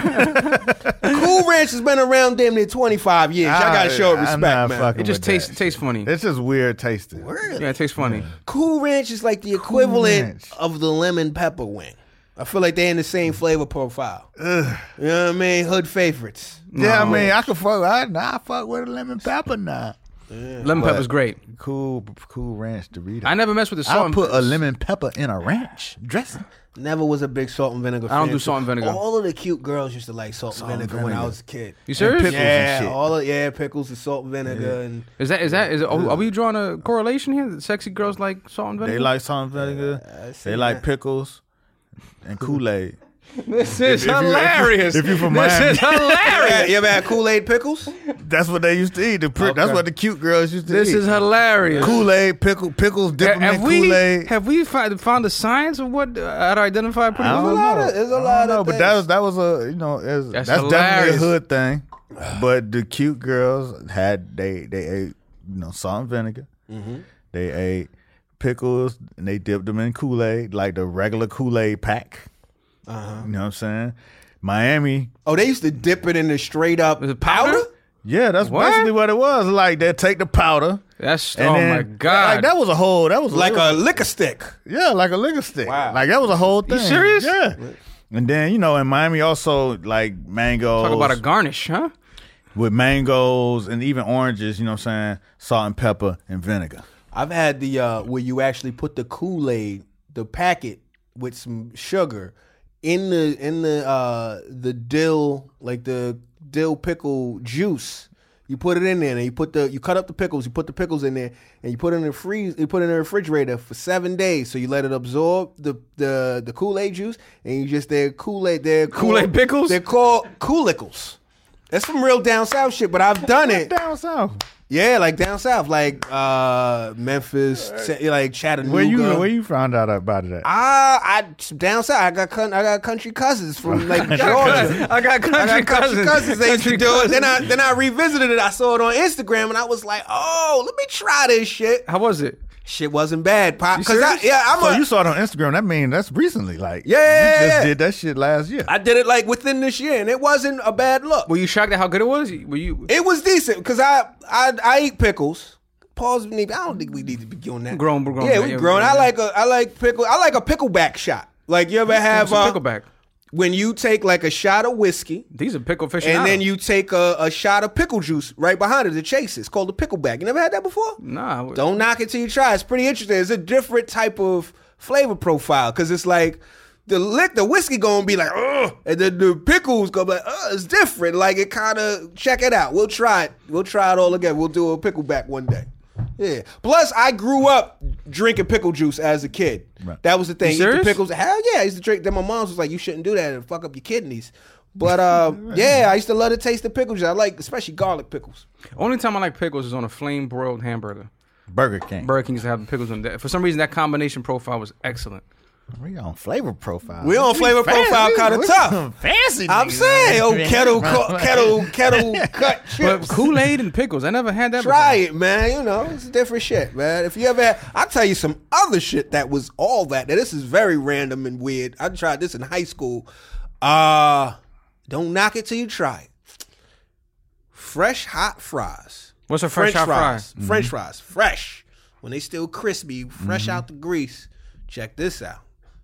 Cool Ranch has been around damn near twenty-five years. Y'all gotta show it I'm respect, not man. fucking It just with tastes that. tastes funny. It's just weird tasting. Yeah, it tastes funny. Cool Ranch is like the equivalent Ranch. of the lemon pepper wing. I feel like they're in the same flavor profile. You know what I mean? Hood favorites. Yeah, I mean, I could fuck. I, nah, I fuck with a lemon pepper now. Lemon But- pepper's great. Cool, cool ranch Dorito. I never mess with the salt. I'll and- put a lemon pepper in a ranch dressing. Never was a big salt and vinegar I don't fan. do salt and vinegar. All of the cute girls used to like salt, Salt and and vinegar when I vinegar. was a kid. You serious? pickles. and Yeah, shit. all of yeah, pickles and salt and vinegar and Is that is that is it, are, we- are we drawing a correlation here? That sexy girls like salt and vinegar. They like salt and vinegar. I see they like that. pickles and Kool-Aid. This is if you- if you- hilarious. if you from this Miami. is hilarious. you ever had Kool-Aid pickles? That's what they used to eat. The pri- That's Okay. what the cute girls used to This eat. is hilarious. Kool-Aid, pickle, pickles, dip them have in we Kool-Aid. have we found, found the science of what uh, how to identify pretty I don't women? know. There's a I lot don't of know, but things. that was that was a you know it's, That's that's, definitely hilarious. a hood thing. But the cute girls had they they ate you know salt and vinegar. Mm-hmm. They ate pickles and they dipped them in Kool-Aid like the regular Kool-Aid pack. Uh-huh. You know what I'm saying? Miami, Oh, they used to dip it in the straight up Is it powder? powder? yeah, that's What? basically what it was. Like they take the powder. That's And oh then, my god. Like that was a whole. That was Like a liquor stick. yeah, like a liquor stick. Wow. Like that was a whole thing. serious? Yeah. And then you know in Miami also like mangoes. Talk about a garnish, huh? with mangoes and even oranges. You know what I'm saying? Salt and pepper and vinegar. I've had the uh, where you actually put the Kool-Aid, the packet with some sugar in the in the uh, the dill, like the dill pickle juice. You put it in there and you put the you cut up the pickles, you put the pickles in there and you put it in the freeze you put it in the refrigerator for seven days. So you let it absorb the the, the Kool-Aid juice and you just they're Kool-Aid they're called- Kool-Aid pickles? They're called Koolickles. That's some real down south shit, but I've done it. Down south. Yeah, like down south, like uh, Memphis, Ch- like Chattanooga. Where you where you found out about it at? Ah, I down south. I got con- I got country cousins from like Georgia. I got country, I got country cousins. cousins. They used to Country do it. cousins. Then I then I revisited it. I saw it on Instagram, and I was like, oh, let me try this shit. How was it? Shit wasn't bad, pop. You Cause I, serious? yeah, I'm So a, you saw it on Instagram. That mean that's recently. Like Yeah, you yeah, just yeah. did that shit last year. I did it like within this year, and it wasn't a bad look. Were you shocked at how good it was? Were you It was decent because I, I I eat pickles. Pause. I don't think we need to be doing that. Grown, we're grown, Yeah, man. we Yeah, grown. we're I grown. like a I like pickle. I like a pickleback shot. Like you ever have What's a uh, pickleback? when you take like a shot of whiskey These are pickle fish. and then you take a, a shot of pickle juice right behind it to chase it. It's called a pickleback. You never had that before? Nah. Don't knock it till you try. It's pretty interesting. It's a different type of flavor profile because it's like the lick, the whiskey gonna be like, ugh, and then the pickles gonna be like, ugh, it's different. Like it kind of check it out. We'll try it. We'll try it all again. We'll do a pickleback one day. Yeah. Plus, I grew up drinking pickle juice as a kid. Right. That was the thing. You Eat the serious? pickles. Hell yeah, I used to drink. Then my mom was like, "You shouldn't do that. It'll fuck up your kidneys." But uh, yeah, I used to love the taste of pickle juice. I like, especially garlic pickles. Only time I like pickles is on a flame broiled hamburger. Burger King. Burger King used to have the pickles on that. For some reason, that combination profile was excellent. We on flavor profile. We on flavor profile kinda tough. Fancy. I'm niggas. saying, oh, kettle, cu- kettle, kettle cut But chips. Kool Aid and pickles, I never had that. Try before. it, man. You know, it's different shit, man. If you ever had, I'll tell you some other shit that was all that. Now, this is very random and weird. I tried this in high school. Uh, don't knock it till you try it. Fresh hot fries. What's a fresh hot fry? French fries. Fresh. When they still crispy, fresh out the grease. Check this out.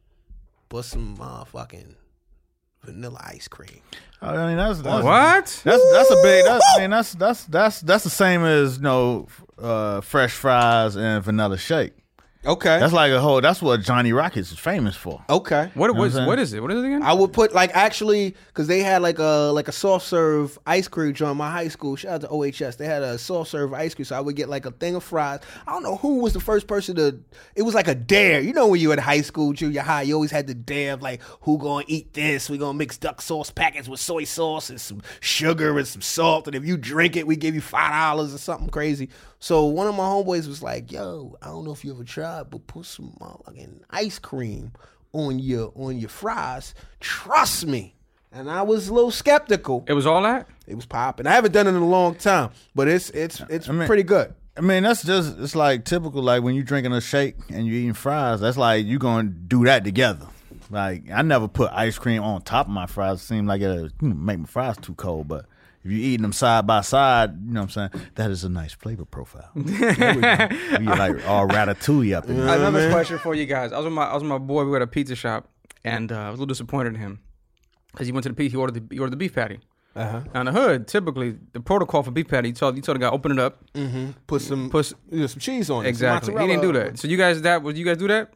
Put some motherfucking vanilla ice cream. I mean that's, that's What? That's that's a big. That's, I mean that's that's that's that's the same as you know uh, fresh fries and vanilla shake. Okay. That's like a whole. That's what Johnny Rockets is famous for. Okay. What You know was what I'm what is it? What is it again? I would put like actually because they had like a like a soft serve ice cream joint in my high school. Shout out to O H S. They had a soft serve ice cream, so I would get like a thing of fries. I don't know who was the first person to. It was like a dare. You know when you were in high school, junior high, you always had the dare of like who gonna eat this? We gonna mix duck sauce packets with soy sauce and some sugar and some salt, and if you drink it, we give you five dollars or something crazy. So one of my homeboys was like, "Yo, I don't know if you ever tried, but put some motherfucking ice cream on your on your fries. Trust me." And I was a little skeptical. It was all that? It was popping. I haven't done it in a long time, but it's it's it's I mean- pretty good. I mean, that's just, it's like typical, like when you drinking a shake and you eating fries, that's like you going to do that together. Like, I never put ice cream on top of my fries. It seemed like it'll make my fries too cold, but if you're eating them side by side, you know what I'm saying, that is a nice flavor profile. There we go. You like all ratatouille up in there. Another question for you guys. I was with my I was with my boy. We were at a pizza shop, and uh, I was a little disappointed in him because he went to the pizza. He ordered the he ordered the beef patty. Uh-huh. Now in the hood, typically the protocol for beef patty, you told you told the guy open it up. Mm-hmm. Put some Put s- you know, some cheese on it. some Exactly. He mozzarella. didn't do that. So you guys that would you guys do that?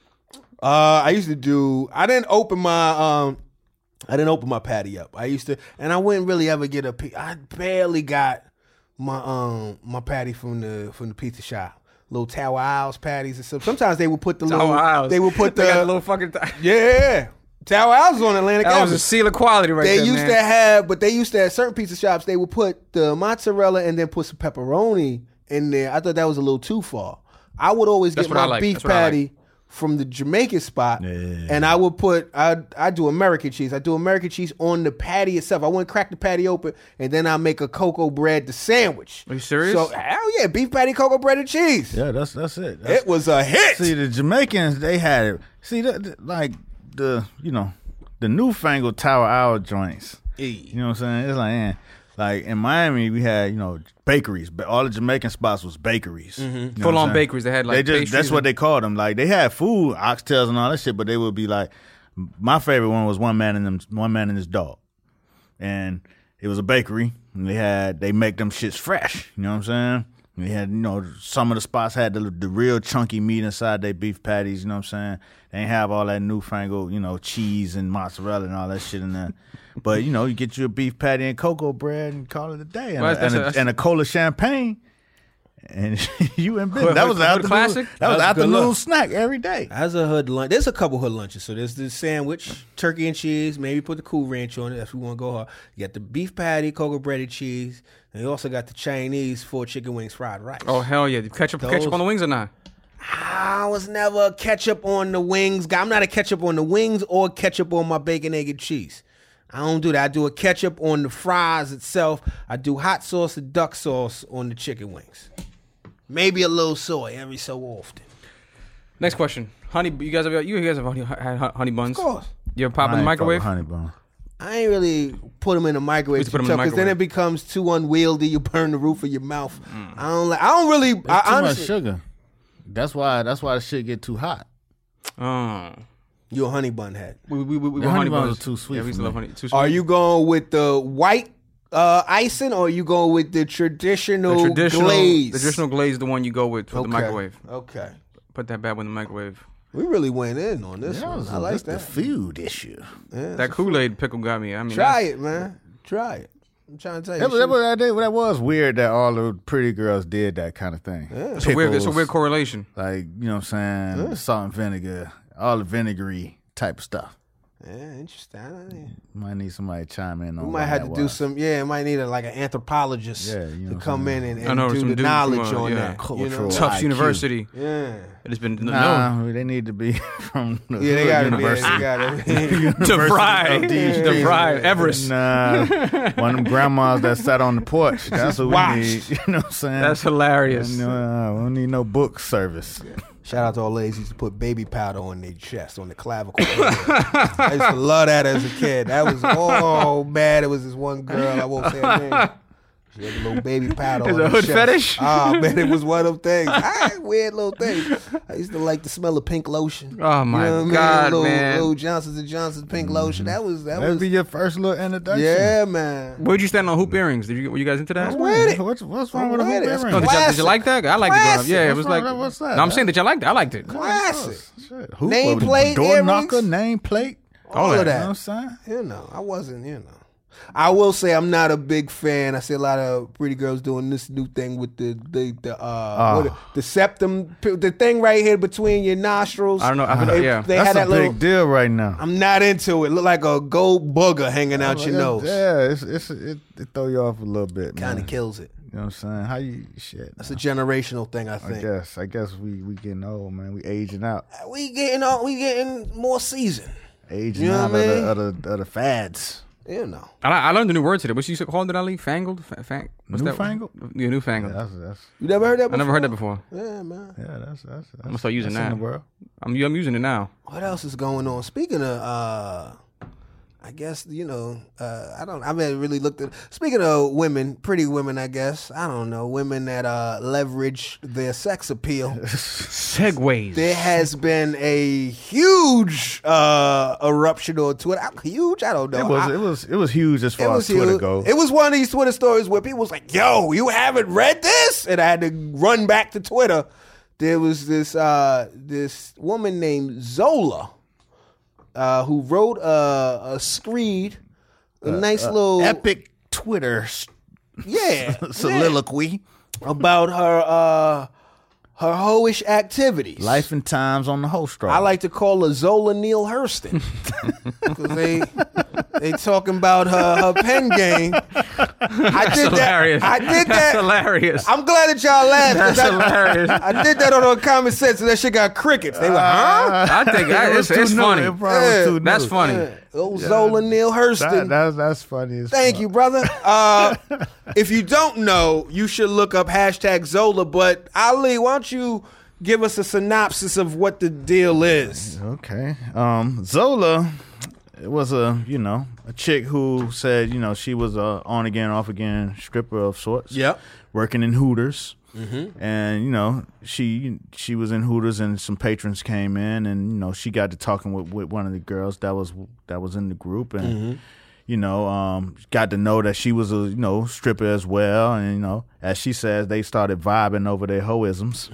Uh, I used to do. I didn't open my um, I didn't open my patty up. I used to, and I wouldn't really ever get a. pi- I barely got my um my patty from the from the pizza shop. Little Tower Isles patties and stuff. Sometimes they would put the little. Tower Isles. They would put They got the the little fucking. Th- yeah. Tower Isles on Atlantic that was Avenue. a seal of quality right They there, used man. to have, but they used to have certain pizza shops. They would put the mozzarella and then put some pepperoni in there. I thought that was a little too far. I would always That's get what I my like. beef That's what I like. patty from the Jamaican spot, Yeah. and I would put I I do American cheese. I do American cheese on the patty itself. I wouldn't crack the patty open, and then I make a cocoa bread the sandwich. Are you serious? So hell yeah, beef patty, cocoa bread, and cheese. Yeah, that's that's it. That's, It was a hit. see, the Jamaicans, they had it. See, that, that- like the, you know, the newfangled Tower Hour joints. You know what I'm saying? It's like, eh. Like in Miami, we had, you know, bakeries, but all the Jamaican spots was bakeries. You know what Full I'm on saying? bakeries. They had like They just pastries that's what and- they called them. Like they had food, oxtails and all that shit, but they would be like, my favorite one was one man and them, one man and his dog, and it was a bakery, and they had they make them shits fresh. You know what I'm saying? They had, you know, some of the spots had the, the real chunky meat inside their beef patties. You know what I'm saying? They ain't have all that newfangled, you know, cheese and mozzarella and all that shit in there. But you know, you get you a beef patty and cocoa bread and call it a day, and, Well, a, that's- and, a, that's- and a cola champagne. And you in business. Hood- That was hood afternoon. classic? That was That's good afternoon luck. snack every day. As a hood lunch, there's a couple hood lunches. So there's the sandwich, turkey and cheese. Maybe put the Cool Ranch on it if we want to go hard. You got the beef patty, cocoa breaded cheese, and you also got the Chinese four chicken wings, fried rice. Oh hell yeah! Ketchup, Those- ketchup on the wings or not? I was never a ketchup on the wings guy. I'm not a ketchup on the wings or ketchup on my bacon, egg, and cheese. I don't do that. I do a ketchup on the fries itself. I do hot sauce and duck sauce on the chicken wings. Maybe a little soy every so often. Next question. Honey, you guys have you guys have honey, had honey buns? Of course. You ever pop in I the ain't microwave? fuck with honey bun. I ain't really put them in the microwave used to put 'em in the because then it microwave. becomes too unwieldy. You burn the roof of your mouth. I don't like. I don't really. I It's too honestly, much sugar. That's why. That's why the shit get too hot. Oh, you a honey bun head. we we we, we The were honey honey buns buns. are too sweet Yeah, we used to for love me. honey. Too sweet. Are you going with the white uh, icing or are you going with the traditional, the traditional glaze? The traditional glaze, the one you go with for okay. the microwave. Okay. Put that bad one in the microwave. We really went in on this That one. was I a- like that's the that. food issue. Yeah, That Kool Aid pickle got me. I mean, try that's- it, man. Try it. I'm trying to tell you. That was, shit. that, was, that, that was weird that all the pretty girls did that kind of thing. It's a weird. It's a Pickles, weird correlation. Like, you know what I'm saying? Salt and vinegar, all the vinegary type of stuff. Yeah, interesting. I don't know. Might need somebody to chime in on We why might have that to do was. some. Yeah, it might need a, like an anthropologist Yeah, you know to what come I'm in and, I and know, do some the dude knowledge from, uh, on yeah, that. You know? cultural. Tufts I Q. University. Yeah. It has been no. Nah, they need to be from the Yeah, they got to be. university. They got to be. DeVry. of these streets. DeVry. Everest. Nah, one of them grandmas that sat on the porch. That's what we Watch. need. You know what I'm saying? That's hilarious. And, uh, we don't need no book service. Shout out to all ladies who used to put baby powder on their chest, on the clavicle. I used to love that as a kid. That was, oh, man, it was this one girl, I won't say her name. She had a little baby powder. Is on it a her hood chest. fetish? Oh man, it was one of them things. I weird little things. I used to like the smell of pink lotion. Oh my you know what God, I mean? Little, man. Little Johnson's and Johnson's pink lotion. That was that That'd was. be your first little introduction. Yeah, man. Where'd you stand on hoop earrings? Did you were you guys into that? I'm with it. What's, what's wrong I'm with a with hoop it. That's earring? No, did, y'all, did Classic. you like that? I liked it. Classic. Yeah, it What's was wrong like. with- what's that? No, I'm saying that y'all liked it. I liked it. Classic. Shit. Hoop, Nameplate door earrings. knocker, nameplate. All that. of You that. know what I'm saying? You know, I wasn't, you know. I will say I'm not a big fan. I see a lot of pretty girls doing this new thing with the the the uh what, the septum, the thing right here between your nostrils. I don't know. I don't know, They, yeah. they That's had a that big little. deal right now. I'm not into it. Look like a gold booger hanging out your It- nose. Yeah, it's, it's, it, it throw you off a little bit, man. Kind of kills it. You know what I'm saying? How you shit? That's a generational thing, I I think. guess. I guess we we getting old, man. We aging out. We getting on. We getting more seasoned. Aging You know out what I mean? of, the, of, the, of the fads. You know. I, I learned a new word today. What's you called it, Ali? Fangled? Fa- fang- what's Newfangled? That? Yeah, newfangled. Yeah, that's that's You never heard that I before? never heard that before. Yeah, man. yeah, that's that's. that's I'm gonna start using that's that. in the world. I'm, I'm using it now. What else is going on? Speaking of, uh, I guess you know, uh, I don't. I haven't really looked at. Speaking of women, pretty women, I guess. I don't know, women that uh, leverage their sex appeal. Segways. There has been a huge uh, eruption on Twitter. Uh, Huge? I don't know. It was I- it was it was huge as it far was as Twitter huge. goes. It was one of these Twitter stories where people was like, "Yo, you haven't read this?" And I had to run back to Twitter. There was this uh, this woman named Zola uh, who wrote a, a screed, a nice little Epic Twitter s- yeah, soliloquy. yeah, about her uh, her hoish activities. Life and times on the host straw. I like to call her Zola Neale Hurston because they they talking about her her pen game. I did hilarious. that. I did That's that. hilarious. I'm glad that y'all laughed. 'cause That's I, hilarious. I did that on a common sense, and that shit got crickets. They were, huh? I think I, It was it's, it's too new. funny. It probably was Yeah. too That's new. funny. Yeah. Oh, Zola Neale Hurston. That, that's that's funny. As Thank fuck. you, brother. Uh, if you don't know, you should look up hashtag Zola. But Ali, why don't you give us a synopsis of what the deal is? Okay. Um, Zola it was a you know a chick who said you know she was a on again off again stripper of sorts. Yep. Working in Hooters. Mm-hmm. And you know she she was in Hooters and some patrons came in and you know she got to talking with, with one of the girls that was that was in the group and Mm-hmm. you know um, got to know that she was a you know stripper as well and you know as she says they started vibing over their hoisms.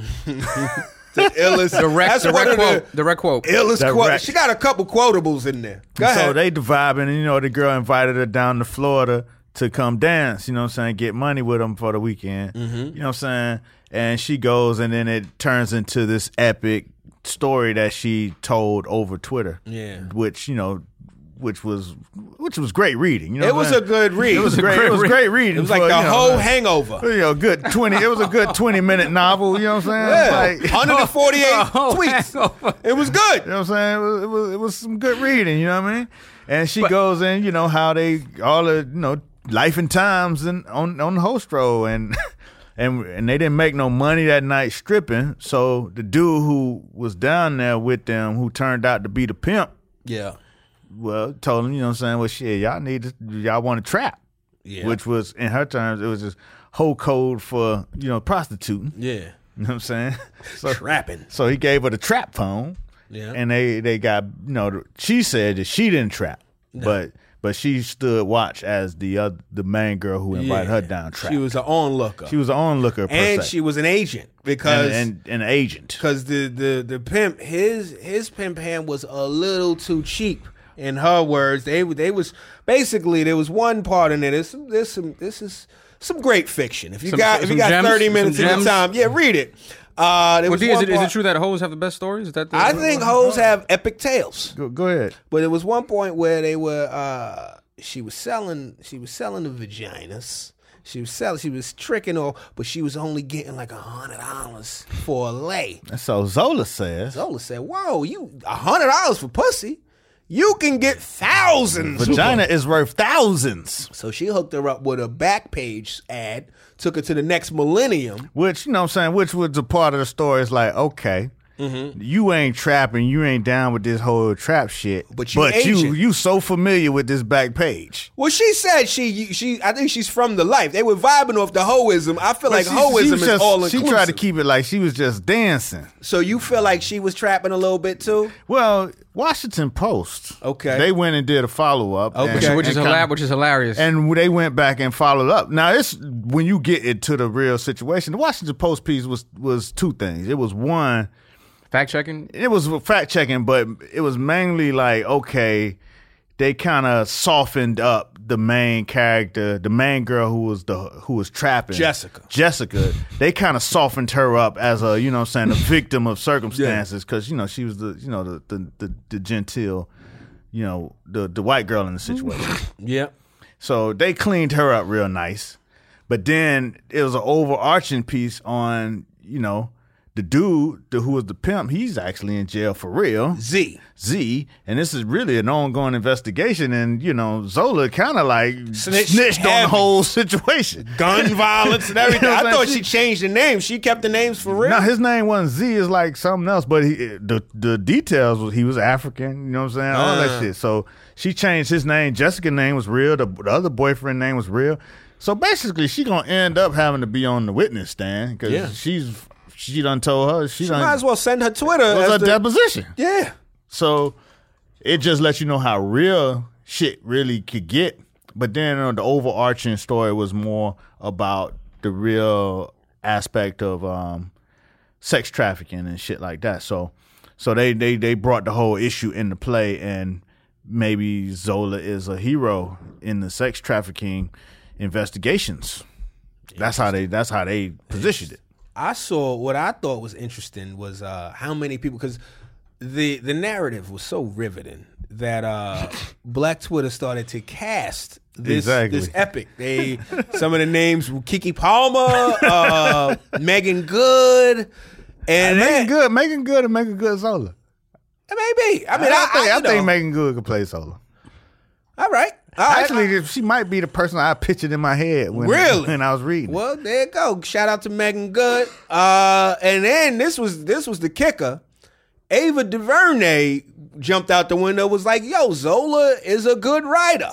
The illest, Direct, that's one direct of quote. the Direct quote. illest Direct. quotes. She got a couple quotables in there. Go So ahead. they vibing and you know the girl invited her down to Florida to come dance, you know what I'm saying, get money with them for the weekend. Mm-hmm. You know what I'm saying? And she goes and then it turns into this epic story that she told over Twitter. Yeah. Which, you know, which was which was great reading. You know It what was I'm a saying? good read. It was great. It was great reading. It was like for, the you know, whole like, Hangover. you know, good twenty. It was a good twenty minute novel. You know what I'm saying? Yeah. Like, one hundred forty-eight Oh, tweets. Hangover. It was good. you know what I'm saying? It was, it was it was some good reading, you know what I mean? And she goes in, you know, how they all the, you know, life and times and on on the host row and and and they didn't make no money that night stripping. So the dude who was down there with them, who turned out to be the pimp, Yeah. well, told them, you know what I'm saying, well shit, y'all need to y'all want to trap. Yeah. Which was in her terms, it was just whole code for, you know, prostituting. Yeah. You know what I'm saying? So Trapping. so he gave her the trap phone. Yeah. And they, they got, you know, she said that she didn't trap, but but she stood watch as the uh, the main girl who invited Yeah. her down trap. She was an onlooker. She was an onlooker per and se. she was an agent because and, and an agent. because the, the the pimp his his pimp hand was a little too cheap. In her words, they they was basically there was one part in it. There's some there's some this is some great fiction. If you Some- got if some you got gems? thirty Some minutes of your gems? time, yeah, read it. Uh, there Well, was D, is one it, is it part- true that hoes have the best stories? Is that the, I think hoes have epic tales. Go, go ahead. But there was one point where they were uh she was selling she was selling the vaginas. She was selling she was tricking her, but she was only getting like a hundred dollars for a lay. So Zola says, Zola said, "Whoa, you a hundred dollars for pussy? You can get thousands." vagina is worth thousands. So she hooked her up with a back page ad, took her to the next millennium. Which, you know what I'm saying, which was a part of the story. It's like, okay, Mm-hmm. You ain't trapping. You ain't down with this whole trap shit. But you but you Asian. you so familiar with this back page. Well, she said she she. I think she's from the life. They were vibing off the hoism. I feel like But she- hoism she is just- all inclusive. She tried to keep it like she was just dancing. So you feel like she was trapping a little bit too? Well, Washington Post. Okay. They went and did a follow up. Okay. Which, which is hila- which is hilarious. And they went back and followed up. Now, it's when you get into the real situation. The Washington Post piece was was two things. It was one. Fact checking. It was fact checking, but it was mainly like, okay, they kind of softened up the main character, the main girl who was the who was trapping Jessica. Jessica. They kind of softened her up as a, you know what I'm saying, a victim of circumstances because, you know, she was the, you know, the the the, the genteel, you know, the the white girl in the situation. Yeah. So they cleaned her up real nice. But then it was an overarching piece on, you know, the dude the, who was the pimp, he's actually in jail for real. Z. Z. And this is really an ongoing investigation. And, you know, Zola kind of like Snitched snitched on heavy. the whole situation. Gun violence and everything. You know what I I'm thought saying? she changed the name. She kept the names for real. Now, his name wasn't Z, it's like something else. But he, the the details was he was African, you know what I'm saying? All Uh. that shit. So she changed his name. Jessica's name was real. The, the other boyfriend name was real. So basically, she going to end up having to be on the witness stand because Yeah. she's... She done told her. She, She done might as well send her Twitter. was as her the- deposition. Yeah. So it just lets you know how real shit really could get. But then uh, the overarching story was more about the real aspect of um, sex trafficking and shit like that. So so they, they, they brought the whole issue into play, and maybe Zola is a hero in the sex trafficking investigations. That's how they that's how they positioned it. I saw what I thought was interesting was uh, how many people, because the the narrative was so riveting that uh, Black Twitter started to cast this Exactly. this epic. They some of the names were Keke Palmer, uh, Megan Good, and Making then, good, making good, and making good Zola. maybe. I mean, I, I, think I, I, you think know. Making Good could play Zola. All right. All right. Actually, she might be the person I pictured in my head when, Really? when I was reading. Well, there you go. Shout out to Megan Good. Uh, and then this was this was the kicker. Ava DuVernay jumped out the window, was like, "Yo, Zola is a good writer."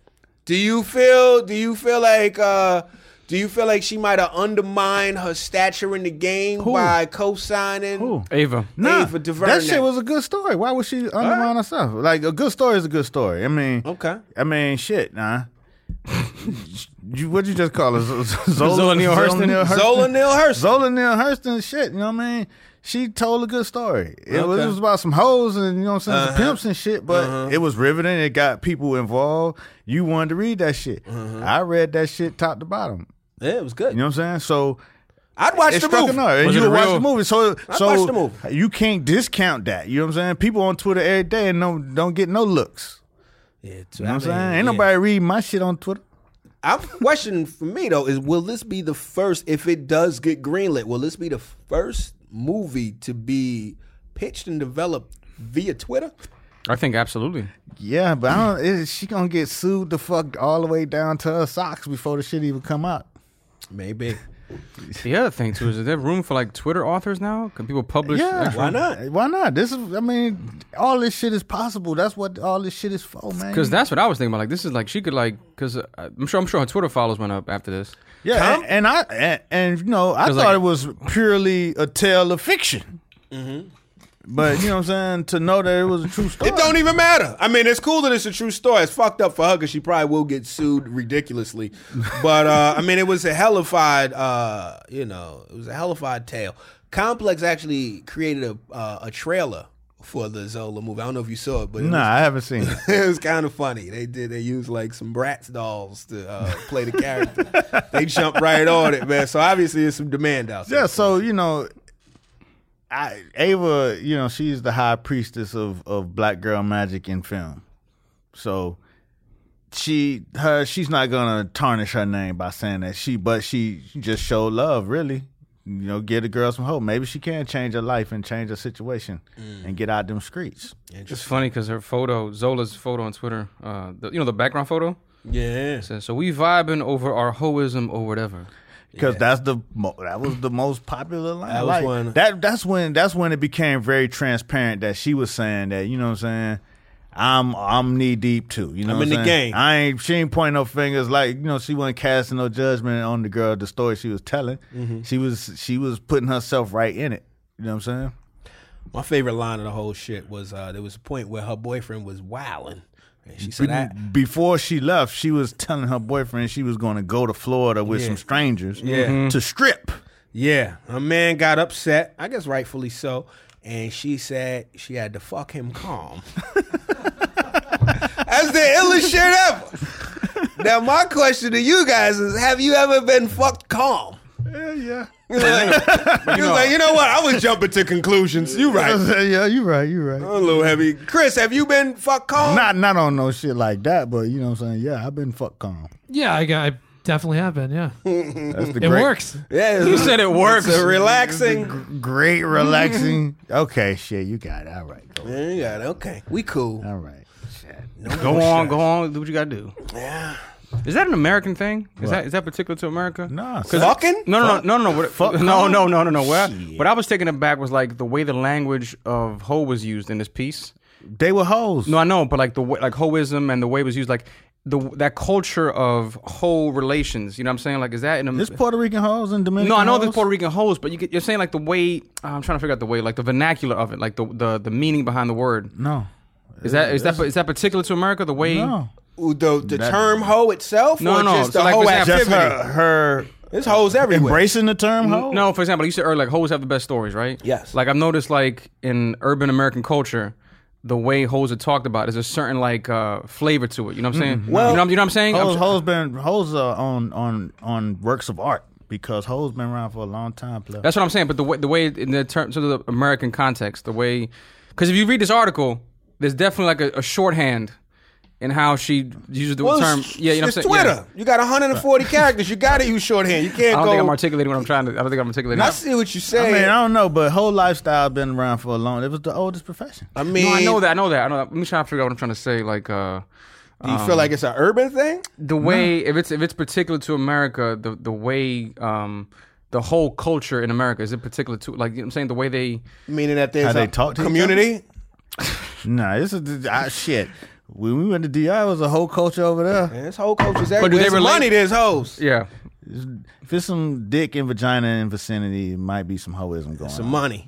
Do you feel? Do you feel like? Uh, do you feel like she might have undermined her stature in the game Who? by co-signing? Who? Ava. Nah, Ava DuVernay. that shit was a good story. Why would she undermine herself? Like, a good story is a good story. I mean, Okay. I mean, shit, nah. you, what'd you just call her? Z- Z- Zola, Zola Neale Hurston? Zola Neale Hurston. Zola Neale Hurston, shit, you know what I mean? She told a good story. It, was, Okay. it was about some hoes and, you know what I'm saying, some Uh-huh. pimps and shit, but Uh-huh. it was riveting. It got people involved. You wanted to read that shit. I read that shit top to bottom. Yeah, it was good. You know what I'm saying? So I'd watch it the struck movie. a nerve. And Was you it a would watch real- the movie. So I'd so watch the movie. you can't discount that. You know what I'm saying? People on Twitter every day and don't don't get no looks. Yeah, You know what I'm saying? Ain't nobody reading my shit on Twitter. I'm questioning for me though is will this be the first, if it does get greenlit, will this be the first movie to be pitched and developed via Twitter? I think absolutely. Yeah, but I don't. Is she gonna get sued the fuck all the way down to her socks before the shit even come out? Maybe. The other thing too is, is there room for like Twitter authors now? Can people publish? Yeah, actual- Why not? Why not? This is. I mean, all this shit is possible. That's what all this shit is for, man. Because that's what I was thinking about. Like, this is like she could like, because uh, I'm sure I'm sure her Twitter follows went up after this. yeah, Com- and, and I and, and you know I 'Cause, thought like- it was purely a tale of fiction. But you know what I'm saying? To know that it was a true story. It don't even matter. I mean, it's cool that it's a true story. It's fucked up for her because she probably will get sued ridiculously. But uh, I mean, it was a hellified, uh, you know, it was a hellified tale. Complex actually created a uh, a trailer for the Zola movie. I don't know if you saw it, but it Nah, I haven't seen it. was, it was kind of funny. They did. They used like some Bratz dolls to uh, play the character. They jumped right on it, man. So obviously, there's some demand out there. Yeah, so you know, I Ava, you know, she's the high priestess of, of black girl magic in film. So she her she's not gonna tarnish her name by saying that she, but she just showed love, really. You know, give the girl some hope. Maybe she can change her life and change her situation and get out them streets. It's funny because her photo, Zola's photo on Twitter, uh, the, you know, the background photo. Yeah. Says, so we vibing over our hoism or whatever. Because yeah. that's the mo- that was the most popular line. That was like, one. That that's when that's when it became very transparent that she was saying that, you know what I'm saying, I'm I'm knee deep too. You know I'm what in I'm the saying? game. I ain't she ain't pointing no fingers, like, you know, she wasn't casting no judgment on the girl, the story she was telling. Mm-hmm. She was she was putting herself right in it. You know what I'm saying? My favorite line of the whole shit was uh, there was a point where her boyfriend was wilding. And she said that before she left, she was telling her boyfriend she was going to go to Florida with yeah. some strangers yeah. mm-hmm. to strip. Yeah, her man got upset, I guess rightfully so, and she said she had to fuck him calm. That's the illest shit ever. Now, my question to you guys is, have you ever been fucked calm? Yeah, yeah. He was like, you, know, like, you know what? I was jumping to conclusions. You right. Yeah, you right, you right. I'm a little heavy. Chris, have you been fucked calm? Not not on no shit like that, but you know what I'm saying? Yeah, I've been fucked calm. Yeah, I, I definitely have been, yeah. That's the It great, works. Yeah, You said it works. It's a relaxing. Great relaxing. Okay, shit, you got it. All right. Go, Yeah, you got it. Okay, we cool. all right. No Go more on, shots. go on. Do what you got to do. Yeah. Is that an American thing? Is that is that particular to America? Nah, Fucking? No, no, no, no, no. What, Fuck no, calm? no, no, no, no. What I, Shit. what I was taking aback was like the way the language of hoe was used in this piece. they were hoes. No, I know, but like the way, like hoism and the way it was used, like the that culture of hoe relations. You know what I'm saying? Like, is that in a There's Puerto Rican hoes and Dominican No, I know hoes. there's Puerto Rican hoes, but you get, you're saying like the way I'm trying to figure out the way, like the vernacular of it, like the the, the meaning behind the word. No. Is that is that is that particular to America? The way No. Ooh, the the That- term hoe itself, No, or no, just so the like, hoe for example- Just activity? her, her There's hoes everywhere. embracing the term hoe? No, for example, you said earlier, like hoes have the best stories, right? Yes. Like I've noticed, like in urban American culture, the way hoes are talked about is a certain like uh, flavor to it. You know what I'm saying? Well, you know, you know what I'm saying? Hoes, I'm- hoes been hoes are on on on works of art because hoes been around for a long time. Play. That's what I'm saying. But the way, the way in the terms of the American context, the way, because if you read this article, there's definitely like a, a shorthand in how she uses the Well, term. it's- Yeah, you know what it's I'm saying? Twitter. Yeah. You got one hundred forty characters. You got to use shorthand. You can't I don't go. think I'm articulating what I'm trying to. I don't think I'm articulating. I see what you're I saying. mean, I don't know, but whole lifestyle been around for a long. It was the oldest profession. I mean, No, I know that. I know that. I know that. Let me try to figure out what I'm trying to say. Like, uh, Do you feel like it's an urban thing? the way if it's if it's particular to America, the the way um the whole culture in America is it particular to like you know what I'm saying the way they Meaning that there's How they a talk to each community. Nah, this is ah, shit. When we went to D I, it was a whole culture over there. Man, this whole culture's do everywhere. they There's relate- money. There's hoes. yeah. If it's some dick and vagina in vicinity, it might be some hoism going Some on. money.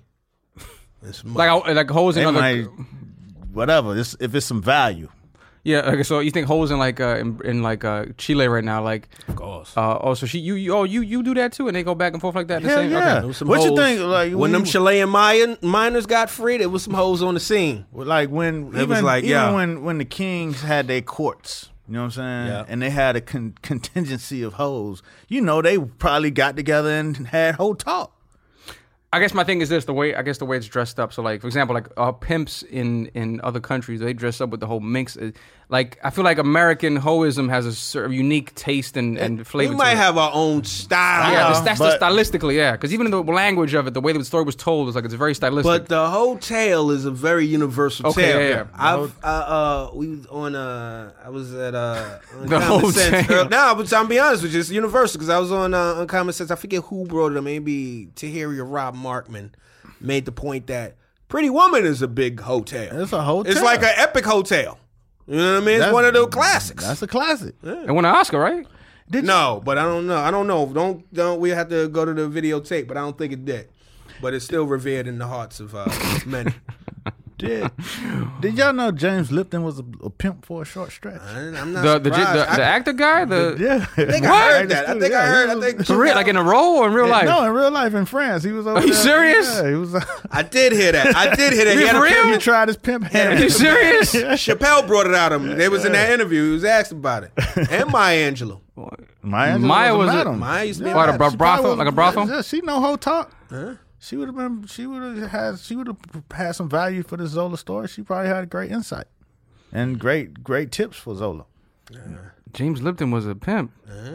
It's money. Like I- like hoes in They other might, whatever. It's, if it's some value. yeah. Okay, so you think hoes in like uh in, in like uh Chile right now like of course. uh oh so she you, you oh you you do that too and they go back and forth like that the Hell same yeah. okay. Some What you hoes. think, like, when when them you- Chilean Mayan miners got free, there was some hoes on the scene. Like when It even, was like, even yeah. when when the kings had their courts, you know what I'm saying? Yeah. And they had a con- contingency of hoes. You know, they probably got together and had whole talk. I guess my thing is this: the way I guess the way it's dressed up. So, like for example, like uh, pimps in in other countries, they dress up with the whole mix. Uh, Like I feel like American hoism has a sort of unique taste and, and flavor. We to might it. have our own style. yeah, that's, that's but- the stylistically, yeah. Because even the language of it, the way the story was told, is like it's very stylistic. But the whole tale is a very universal Okay, tale. yeah, yeah. I've uh, uh we was on uh I was at uh The Uncommon whole Sense. tale. early- Nah, but I'm be honest with you, it's universal because I was on uh, Uncommon Sense. I forget who brought it up. Maybe Tahiri or Rob Markman made the point that Pretty Woman is a big hotel. It's a hotel. It's like an epic hotel. You know what I mean? It's That's- one of the classics. That's a classic. and won an Oscar, right? No, but I don't know. I don't know. Don't don't. We have to go to the videotape, but I don't think it did. But it's still revered in the hearts of uh, many. Did, did y'all know James Lipton was a, a pimp for a short stretch? I, I'm not The the, the, surprised. the, I, actor guy, the Yeah. I think I heard that. I think I heard. I think for real, like in a role or in real life. No, in real life in France. He was over Are you there. serious? Yeah, he was. Uh, I did hear that. I did hear that. He You had a for real? pimp- he tried his pimp Are hand. you serious? Chappelle brought it out of him. They was in that interview. He was asked about it. And Maya Angelou. Maya, Maya was, was a a- madam. Maya used to be What, a a bro- She brothel? probably Like a was- brothel? yeah, She know whole talk. She would have been. She would have had. She would have had some value for the Zola story. She probably had great insight and great great tips for Zola. James Lipton was a pimp.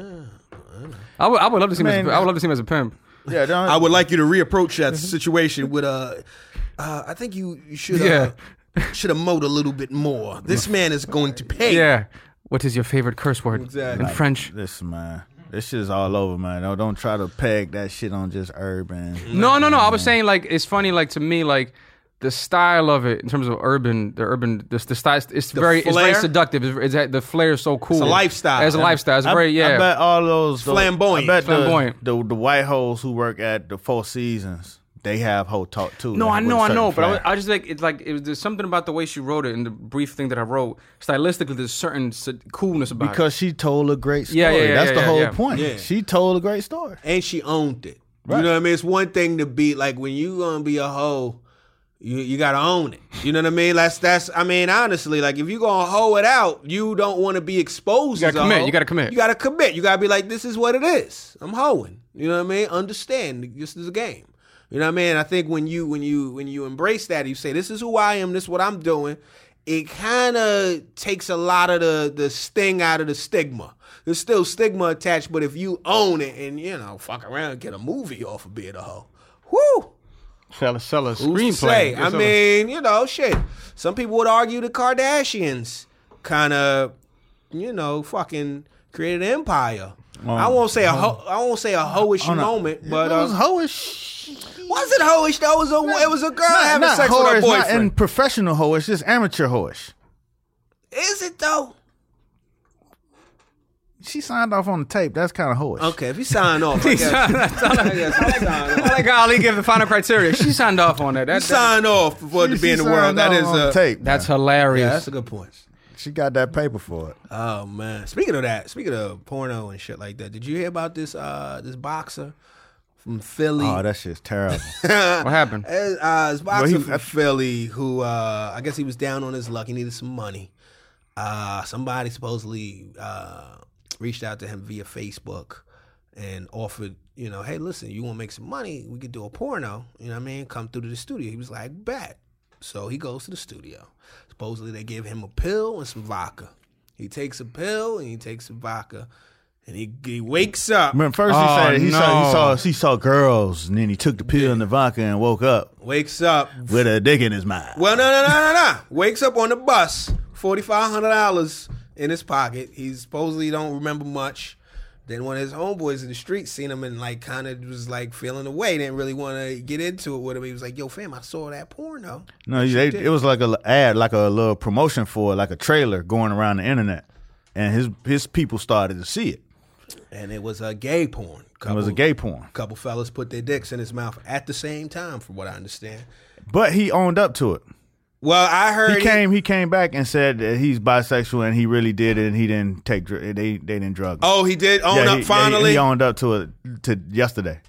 I would I would love to see him. As Man, a, I would love to see him as a pimp. Yeah, don't, I would like you to reapproach that situation with uh, uh I think you, you should uh, should have mowed a little bit more. This man is going to pay. Yeah. What is your favorite curse word Exactly. in French? Listen, man. This shit's all over, man. Don't, don't try to peg that shit on just urban. No, no, no. I was saying like it's funny. Like to me, like the style of it in terms of urban, the urban, the, the style. It's The very, it's very flair? seductive. It's, it's the flair is so cool. It's a lifestyle. It's a lifestyle. It's I, very yeah. I bet all those the- Flamboyant. I bet the- Flamboyant. The, the white hoes who work at the Four Seasons, they have whole talk too. No, I with know, a I certain know, but I, was, flair. I just like it's like it was, there's something about the way she wrote it and the brief thing that I wrote. Stylistically, there's certain s- coolness about because she told a great story. Yeah, yeah, yeah, That's yeah, the yeah, whole yeah. point. Yeah. She told a great story. And she owned it. You Right. know what I mean? It's one thing to be like when you gonna be a hoe, you you gotta own it. You know what I mean? That's that's I mean, honestly, like if you gonna hoe it out, you don't wanna be exposed You gotta as a commit. hoe. You gotta commit. You gotta commit. You gotta be like, this is what it is. I'm hoeing. You know what I mean? Understand this is a game. You know what I mean? I think when you when you when you embrace that, you say, this is who I am, this is what I'm doing, it kinda takes a lot of the the sting out of the stigma. There's still stigma attached, but if you own it and, you know, fuck around and get a movie off of being a hoe, whoo! Sell a, sell a Who's to Screenplay. say? Yes, I sir. mean, you know, shit. Some people would argue the Kardashians kind of, you know, fucking created an empire. I won't say a ho- I won't say a hoish Oh, no. moment, but it was uh, hoish. was it hoish though? It was a it was a girl having Not sex with her hoish, not boyfriend. in professional hoish, just amateur hoish. Is it though? She signed off on the tape. That's kind of hoish. Okay, if you sign off, I guess, I guess you sign I off. like how Ali gave the final criteria. She signed off on that. That, You that sign off before She- to be she in the signed world. That off is on the uh, tape. that's man. hilarious. yeah, that's a good point. She got that paper for it. Oh man! Speaking of that, speaking of porno and shit like that, did you hear about this uh this boxer from Philly? Oh, that shit's terrible. what happened? Uh, this boxer Well, he- from Philly who uh, I guess he was down on his luck. He needed some money. Uh, somebody supposedly uh, reached out to him via Facebook and offered, you know, hey, listen, you want to make some money? We could do a porno. You know what I mean? Come through to the studio. He was like, bet. So he goes to the studio. Supposedly they give him a pill and some vodka. He takes a pill and he takes some vodka. And he, he wakes up. Remember, first he Oh, said he saw he no. saw he saw girls, and then he took the pill and the vodka and woke up Wakes up. with a dick in his mouth. Well, no, no, no, no, no. Wakes up on the bus, forty-five hundred dollars in his pocket. He supposedly don't remember much. Then one of his homeboys in the street seen him and like kind of was like feeling away. Didn't really want to get into it with him. He was like, "Yo, fam, I saw that porno." No, they, it was like a l- ad, like a little promotion for it, like a trailer going around the internet, and his his people started to see it. And it was a gay porn. It was a gay porn, Couple fellas put their dicks in his mouth at the same time, from what I understand. but he owned up to it. Well, I heard He came he came back and said that he's bisexual and he really did it, and he didn't take dr- they they didn't drug him. Oh, he did own Yeah, up he- yeah, he- finally. he owned up to it to yesterday.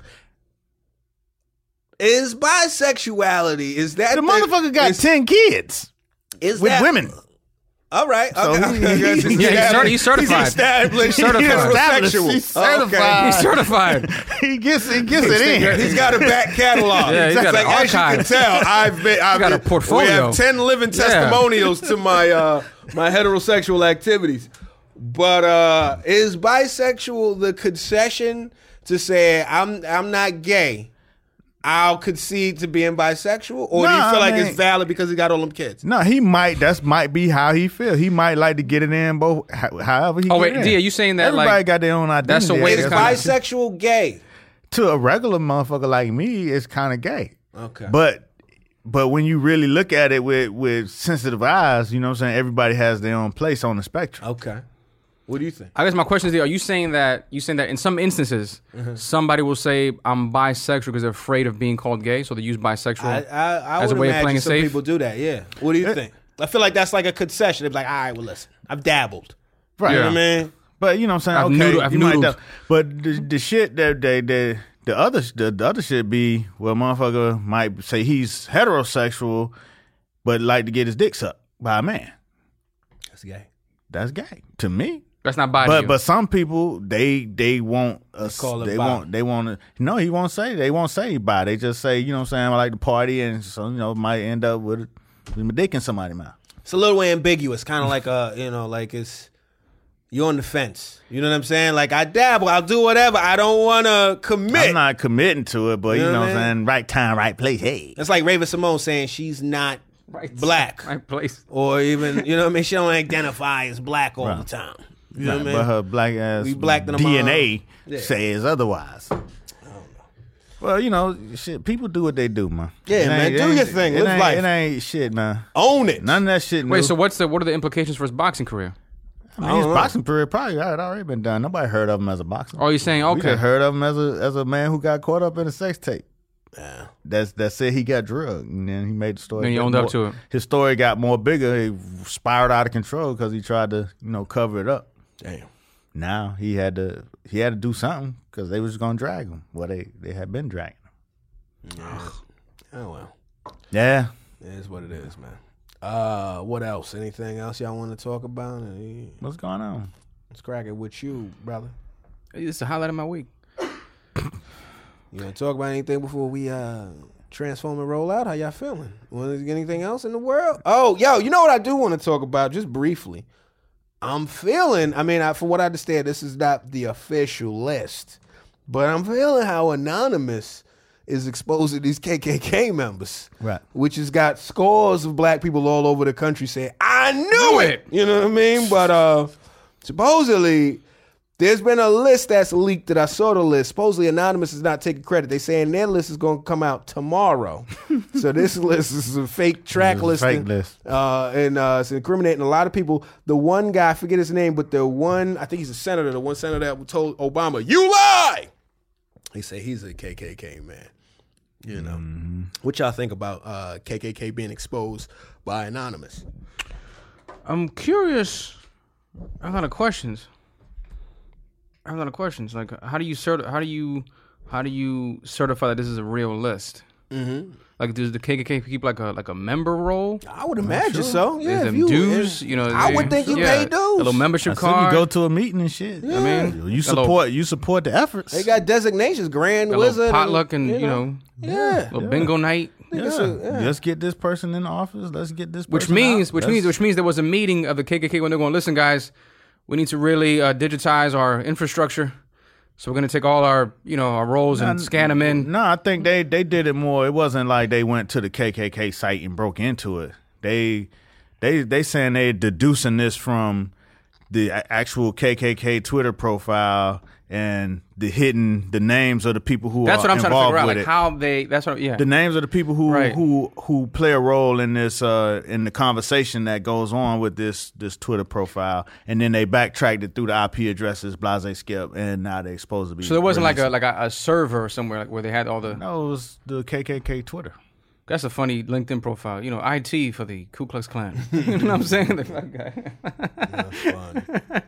Is bisexuality? Is that The motherfucker got is, ten kids is with that, women. All right. So okay. he- I guess he- he's Yeah, established- he's certi- he's certified. He's established. He's certified. heterosexual. He's Okay. certified. He's certified. he gets he gets it in. He's got a back catalog. Yeah, he's It's got like, an as you can archive. tell, I've been. I've got a been- portfolio. We have ten living Yeah. testimonials to my uh, my heterosexual activities. But uh, is bisexual the concession to say I'm I'm not gay? I'll concede to being bisexual, or do you Nah, feel like I mean- it's valid because he got all them kids? No, he might. That's might be how he feel. He might like to get it in both. ho- However he. Oh, get wait, in. D, are you saying that, everybody like, got their own identity? that's a way Is to kinda- bisexual gay? to a regular motherfucker like me, it's kind of gay. Okay, But but when you really look at it with with sensitive eyes, you know what I'm saying. Everybody has their own place on the spectrum. okay. What do you think? I guess my question is, are you saying that you saying that in some instances Mm-hmm. somebody will say I'm bisexual because they're afraid of being called gay, so they use bisexual I, I, I as a would way of imagine playing it some safe? people do that. Yeah. What do you think? I feel like that's like a concession. They're like, all right, well, listen, I've dabbled. Right. You know Yeah. what I mean? But you know what I'm saying. I've okay, noodled- I've you might noodled. dou- but the, the shit that they the the other the, the other shit be well, motherfucker might say he's heterosexual, but like to get his dick sucked by a man. That's gay. That's gay to me. That's not bi. to But you. but some people they they won't uh, call it they bi. won't they want to no he won't say they won't say bi. They just say, you know what I'm saying, I like to party, and so you know might end up with with my dick in somebody's mouth. It's a little ambiguous, kind of like a, you know, like it's you're on the fence. You know what I'm saying? Like I dabble, I'll do whatever. I don't want to commit. I'm not committing to it, but You you know know what what I I'm saying, right time, right place. Hey, It's like Raven Simone saying she's not Right. black, Right place. or even, you know what I mean? She don't identify as black all Right. the time. You know what I mean? But her black ass We blacked them D N A all. Yeah. says otherwise. I don't know. Well, you know, shit. People do what they do, man. Yeah, It man, ain't- do it your ain't- thing. It Live ain't, life. it ain't shit, man. Own it. None of that shit. Wait, new. so what's the what are the implications for his boxing career? I mean, I his don't know. boxing career probably had already been done. Nobody heard of him as a boxer. Oh, you're saying We okay? just heard of him as a as a man who got caught up in a sex tape. Yeah. That's that said he got drugged, and then he made the story. Then he get owned up more- to it. His story got more bigger. He spiraled out of control because he tried to, you know, cover it up. Damn. Now he had to he had to do something because they was gonna drag him. Well, they they had been dragging him. Yeah. Oh well. Yeah. It is what it is, man. Uh, what else? Anything else y'all want to talk about? Any- What's going on? Let's crack it with you, brother. It's the highlight of my week. You want to talk about anything before we uh transform and roll out? How y'all feeling? Want to get anything else in the world? Oh, yo, you know what I do want to talk about just briefly? I'm feeling, I mean, I, from what I understand, this is not the official list, but I'm feeling how anonymous is exposing these K K K members. Right. Which has got scores of black people all over the country saying, I knew Knew it. it. You know what I mean? But uh supposedly there's been a list that's leaked that I saw the list. Supposedly Anonymous is not taking credit. They saying their list is going to come out tomorrow. So this list is a fake track It's a list. fake list. Uh, and uh, it's incriminating a lot of people. The one guy, I forget his name, but the one, I think he's a senator, the one senator that told Obama, you lie! They say he's a K K K man. You know. Mm-hmm. What y'all think about uh, K K K being exposed by Anonymous? I'm curious. I have a lot of questions. I have a lot of questions. Like, how do you cert- How do you? How do you certify that this is a real list? Mm-hmm. Like, does the K K K keep like a like a member roll? I would imagine so. Yeah, Is if them you, dues? if- You know, I they- would think you yeah, pay dues. A little membership I said card. you go to a meeting and shit. I mean, you a support little- you support the efforts. They got designations, Grand a little Wizard, potluck and you know, yeah. a little bingo night. yeah. It's a- yeah. Let's get this person in the office. Let's get this. Which person means, out. which Let's- means, which means there was a meeting of the K K K when they're going, listen, guys, we need to really uh, digitize our infrastructure. So we're gonna take all our, you know, our roles and Nah, scan them in. No, I think they they did it more. It wasn't like they went to the K K K site and broke into it. They they they saying they deducing this from the a- actual K K K Twitter profile and the hidden the names of the people who That's are what I'm trying to involved figure out, with like it. how they. That's what, yeah. The names of the people who Right. who who play a role in this uh, in the conversation that goes on with this this Twitter profile, and then they backtracked it through the I P addresses, Blase Skip, and now they supposed to be. So there wasn't like a releasing- like a, a server somewhere like where they had all the. No, it was the K K K Twitter. That's a funny LinkedIn profile. You know, I T for the Ku Klux Klan. You know what I'm saying? The fuck guy. That's funny.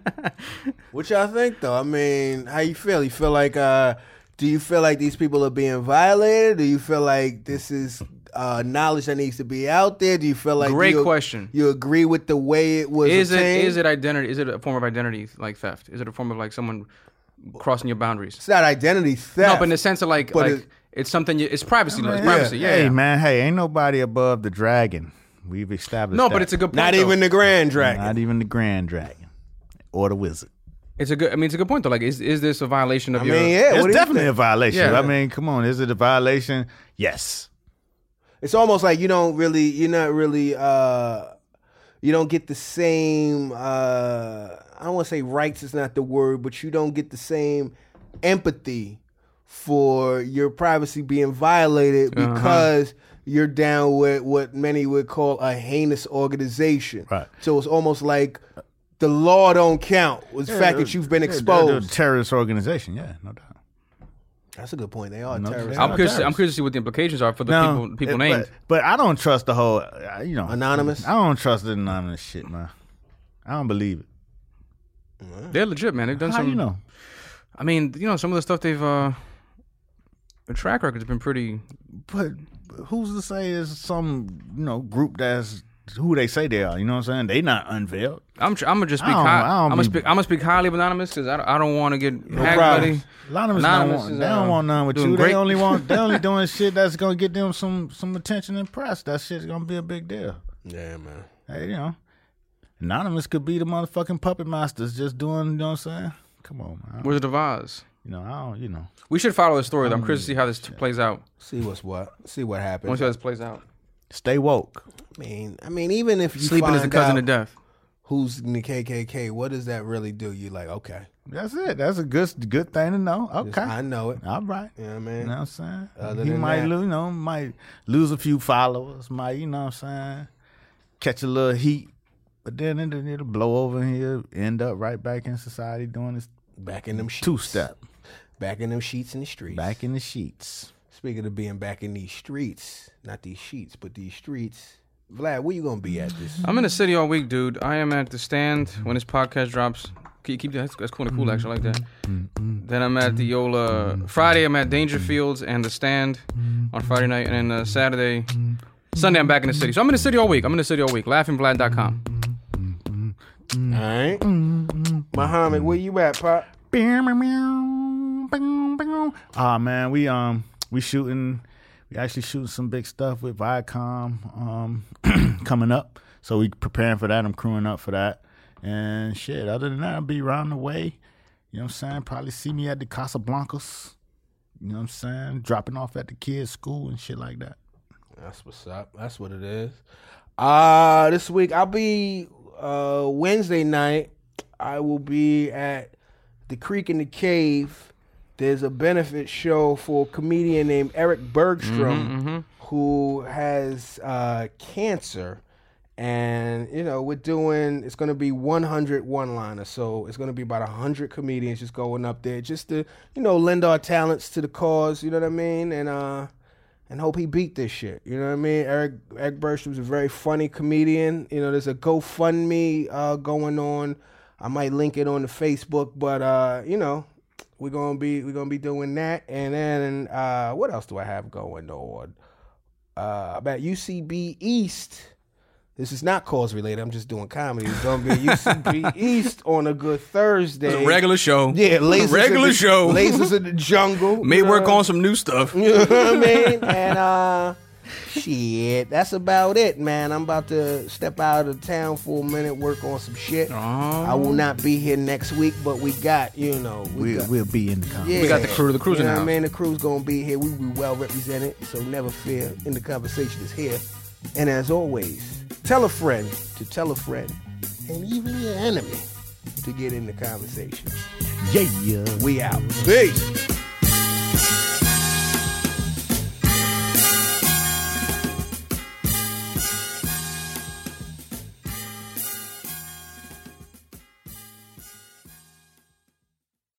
What y'all think though? I mean, how you feel? You feel like uh do you feel like these people are being violated? Do you feel like this is uh knowledge that needs to be out there? Do you feel like Great you, question. You agree with the way it was Is it obtained? is it identity? Is it a form of identity like theft? Is it a form of like someone crossing your boundaries? It's not identity theft. No, but in the sense of like But like it- it's something. You, it's privacy. It's Yeah. privacy. Yeah. Hey yeah. man, hey, ain't nobody above the dragon. We've established. No, that. but it's a good point. not though. even the Grand Dragon. not even the Grand Dragon or the Wizard. It's a good. I mean, it's a good point though. Like, is is this a violation of I your? mean, yeah, what It's do you definitely a think? violation. Yeah. I mean, come on, is it a violation? Yes. It's almost like you don't really you're not really uh you don't get the same uh I don't want to say rights is not the word, but you don't get the same empathy for your privacy being violated Uh-huh. because you're down with what many would call a heinous organization. Right. So it's almost like the law don't count. With the fact that you've been Yeah, they're- exposed. they're a terrorist organization, yeah, no doubt. That's a good point. They are No, terrorists. they I'm are curious. I'm terrorists. curious to see what the implications are for the No, people people it- named. But, but I don't trust the whole, uh, you know, Anonymous? I don't trust the anonymous shit, man. I don't believe it. They're legit, man. They've done How some. you know? I mean, you know, some of the stuff they've. uh The track record's been pretty. But who's to say it's some, you know, group that's who they say they are? You know what I'm saying? They not unveiled. I'm. tr- I'm gonna just speak. I don't- High, I don't I'm gonna be- speak. I'm gonna speak highly of Anonymous because I don't, I don't want to get hacked, problem. buddy. Anonymous, Anonymous don't want, is, they don't uh, want none with doing you. great. They only want they only doing shit that's gonna get them some some attention and press. That shit's gonna be a big deal. Yeah, man. Hey, you know, Anonymous could be the motherfucking puppet masters just doing. You know what I'm saying? Come on, man. Where's the vase? You know, I don't. You know. We should follow the story. though. I'm curious to see how this t- plays out. See what's what. See what I want happens. to see how this plays out. Stay woke. I mean, I mean, even if you Sleeping is the find cousin out, of death. who's in the K K K, what does that really do? You like, okay. That's it. That's a good good thing to know. Okay. I know it. All right. You know what I mean? You know what I'm saying? Other he than might that- lose, you know, might lose a few followers, might, you know what I'm saying? Catch a little heat, but then it'll, it'll blow over and he'll end up right back in society doing this Back in them sheets. two step. Back in them sheets in the streets. Back in the sheets. Speaking of being back in these streets, not these sheets, but these streets. Vlad, where you gonna be at this? I'm in the city all week, dude. I am at the Stand when this podcast drops. Keep, keep that. That's cool and cool, actually. I like that. Then I'm at the Yola. Friday, I'm at Dangerfields and the Stand on Friday night. And then uh, Saturday, Sunday, I'm back in the city. So I'm in the city all week. I'm in the city all week. laughing vlad dot com. All right. Muhammad, where you at, Pop? Ah man, we um we shooting we actually shooting some big stuff with Viacom um coming up. So we preparing for that. I'm crewing up for that. And shit, other than that, I'll be around the way. You know what I'm saying? Probably see me at the Casablancas. You know what I'm saying? Dropping off at the kids' school and shit like that. That's what's up. That's what it is. Uh this week I'll be uh Wednesday night. I will be at the Creek in the Cave. There's a benefit show for a comedian named Eric Bergstrom Mm-hmm, mm-hmm. who has uh cancer. And, you know, we're doing, it's going to be one hundred one-liners. So it's going to be about one hundred comedians just going up there just to, you know, lend our talents to the cause, you know what I mean? And uh, and hope he beat this shit, you know what I mean? Eric Eric Bergstrom's a very funny comedian. You know, there's a GoFundMe uh, going on. I might link it on the Facebook, but, uh, you know, we're going to be we're gonna be doing that. And then uh, what else do I have going on? Uh, about U C B East. This is not cause related. I'm just doing comedy. It's gonna be U C B East on a good Thursday. It's a regular show. Yeah, lasers regular in the, show. Lasers in the jungle. May you know? work on some new stuff. You know what I mean? And uh, shit, that's about it, man. I'm about to step out of town for a minute, work on some shit. Oh. I will not be here next week, but we got, you know, we We, got, we'll be in the conversation. yeah, We got the crew, the crew's you in know the what I house. mean? The crew's gonna be here. We will be well represented, so never fear. In the conversation is here. And as always, tell a friend to tell a friend, and even your enemy, to get in the conversation. Yeah. We out. Peace.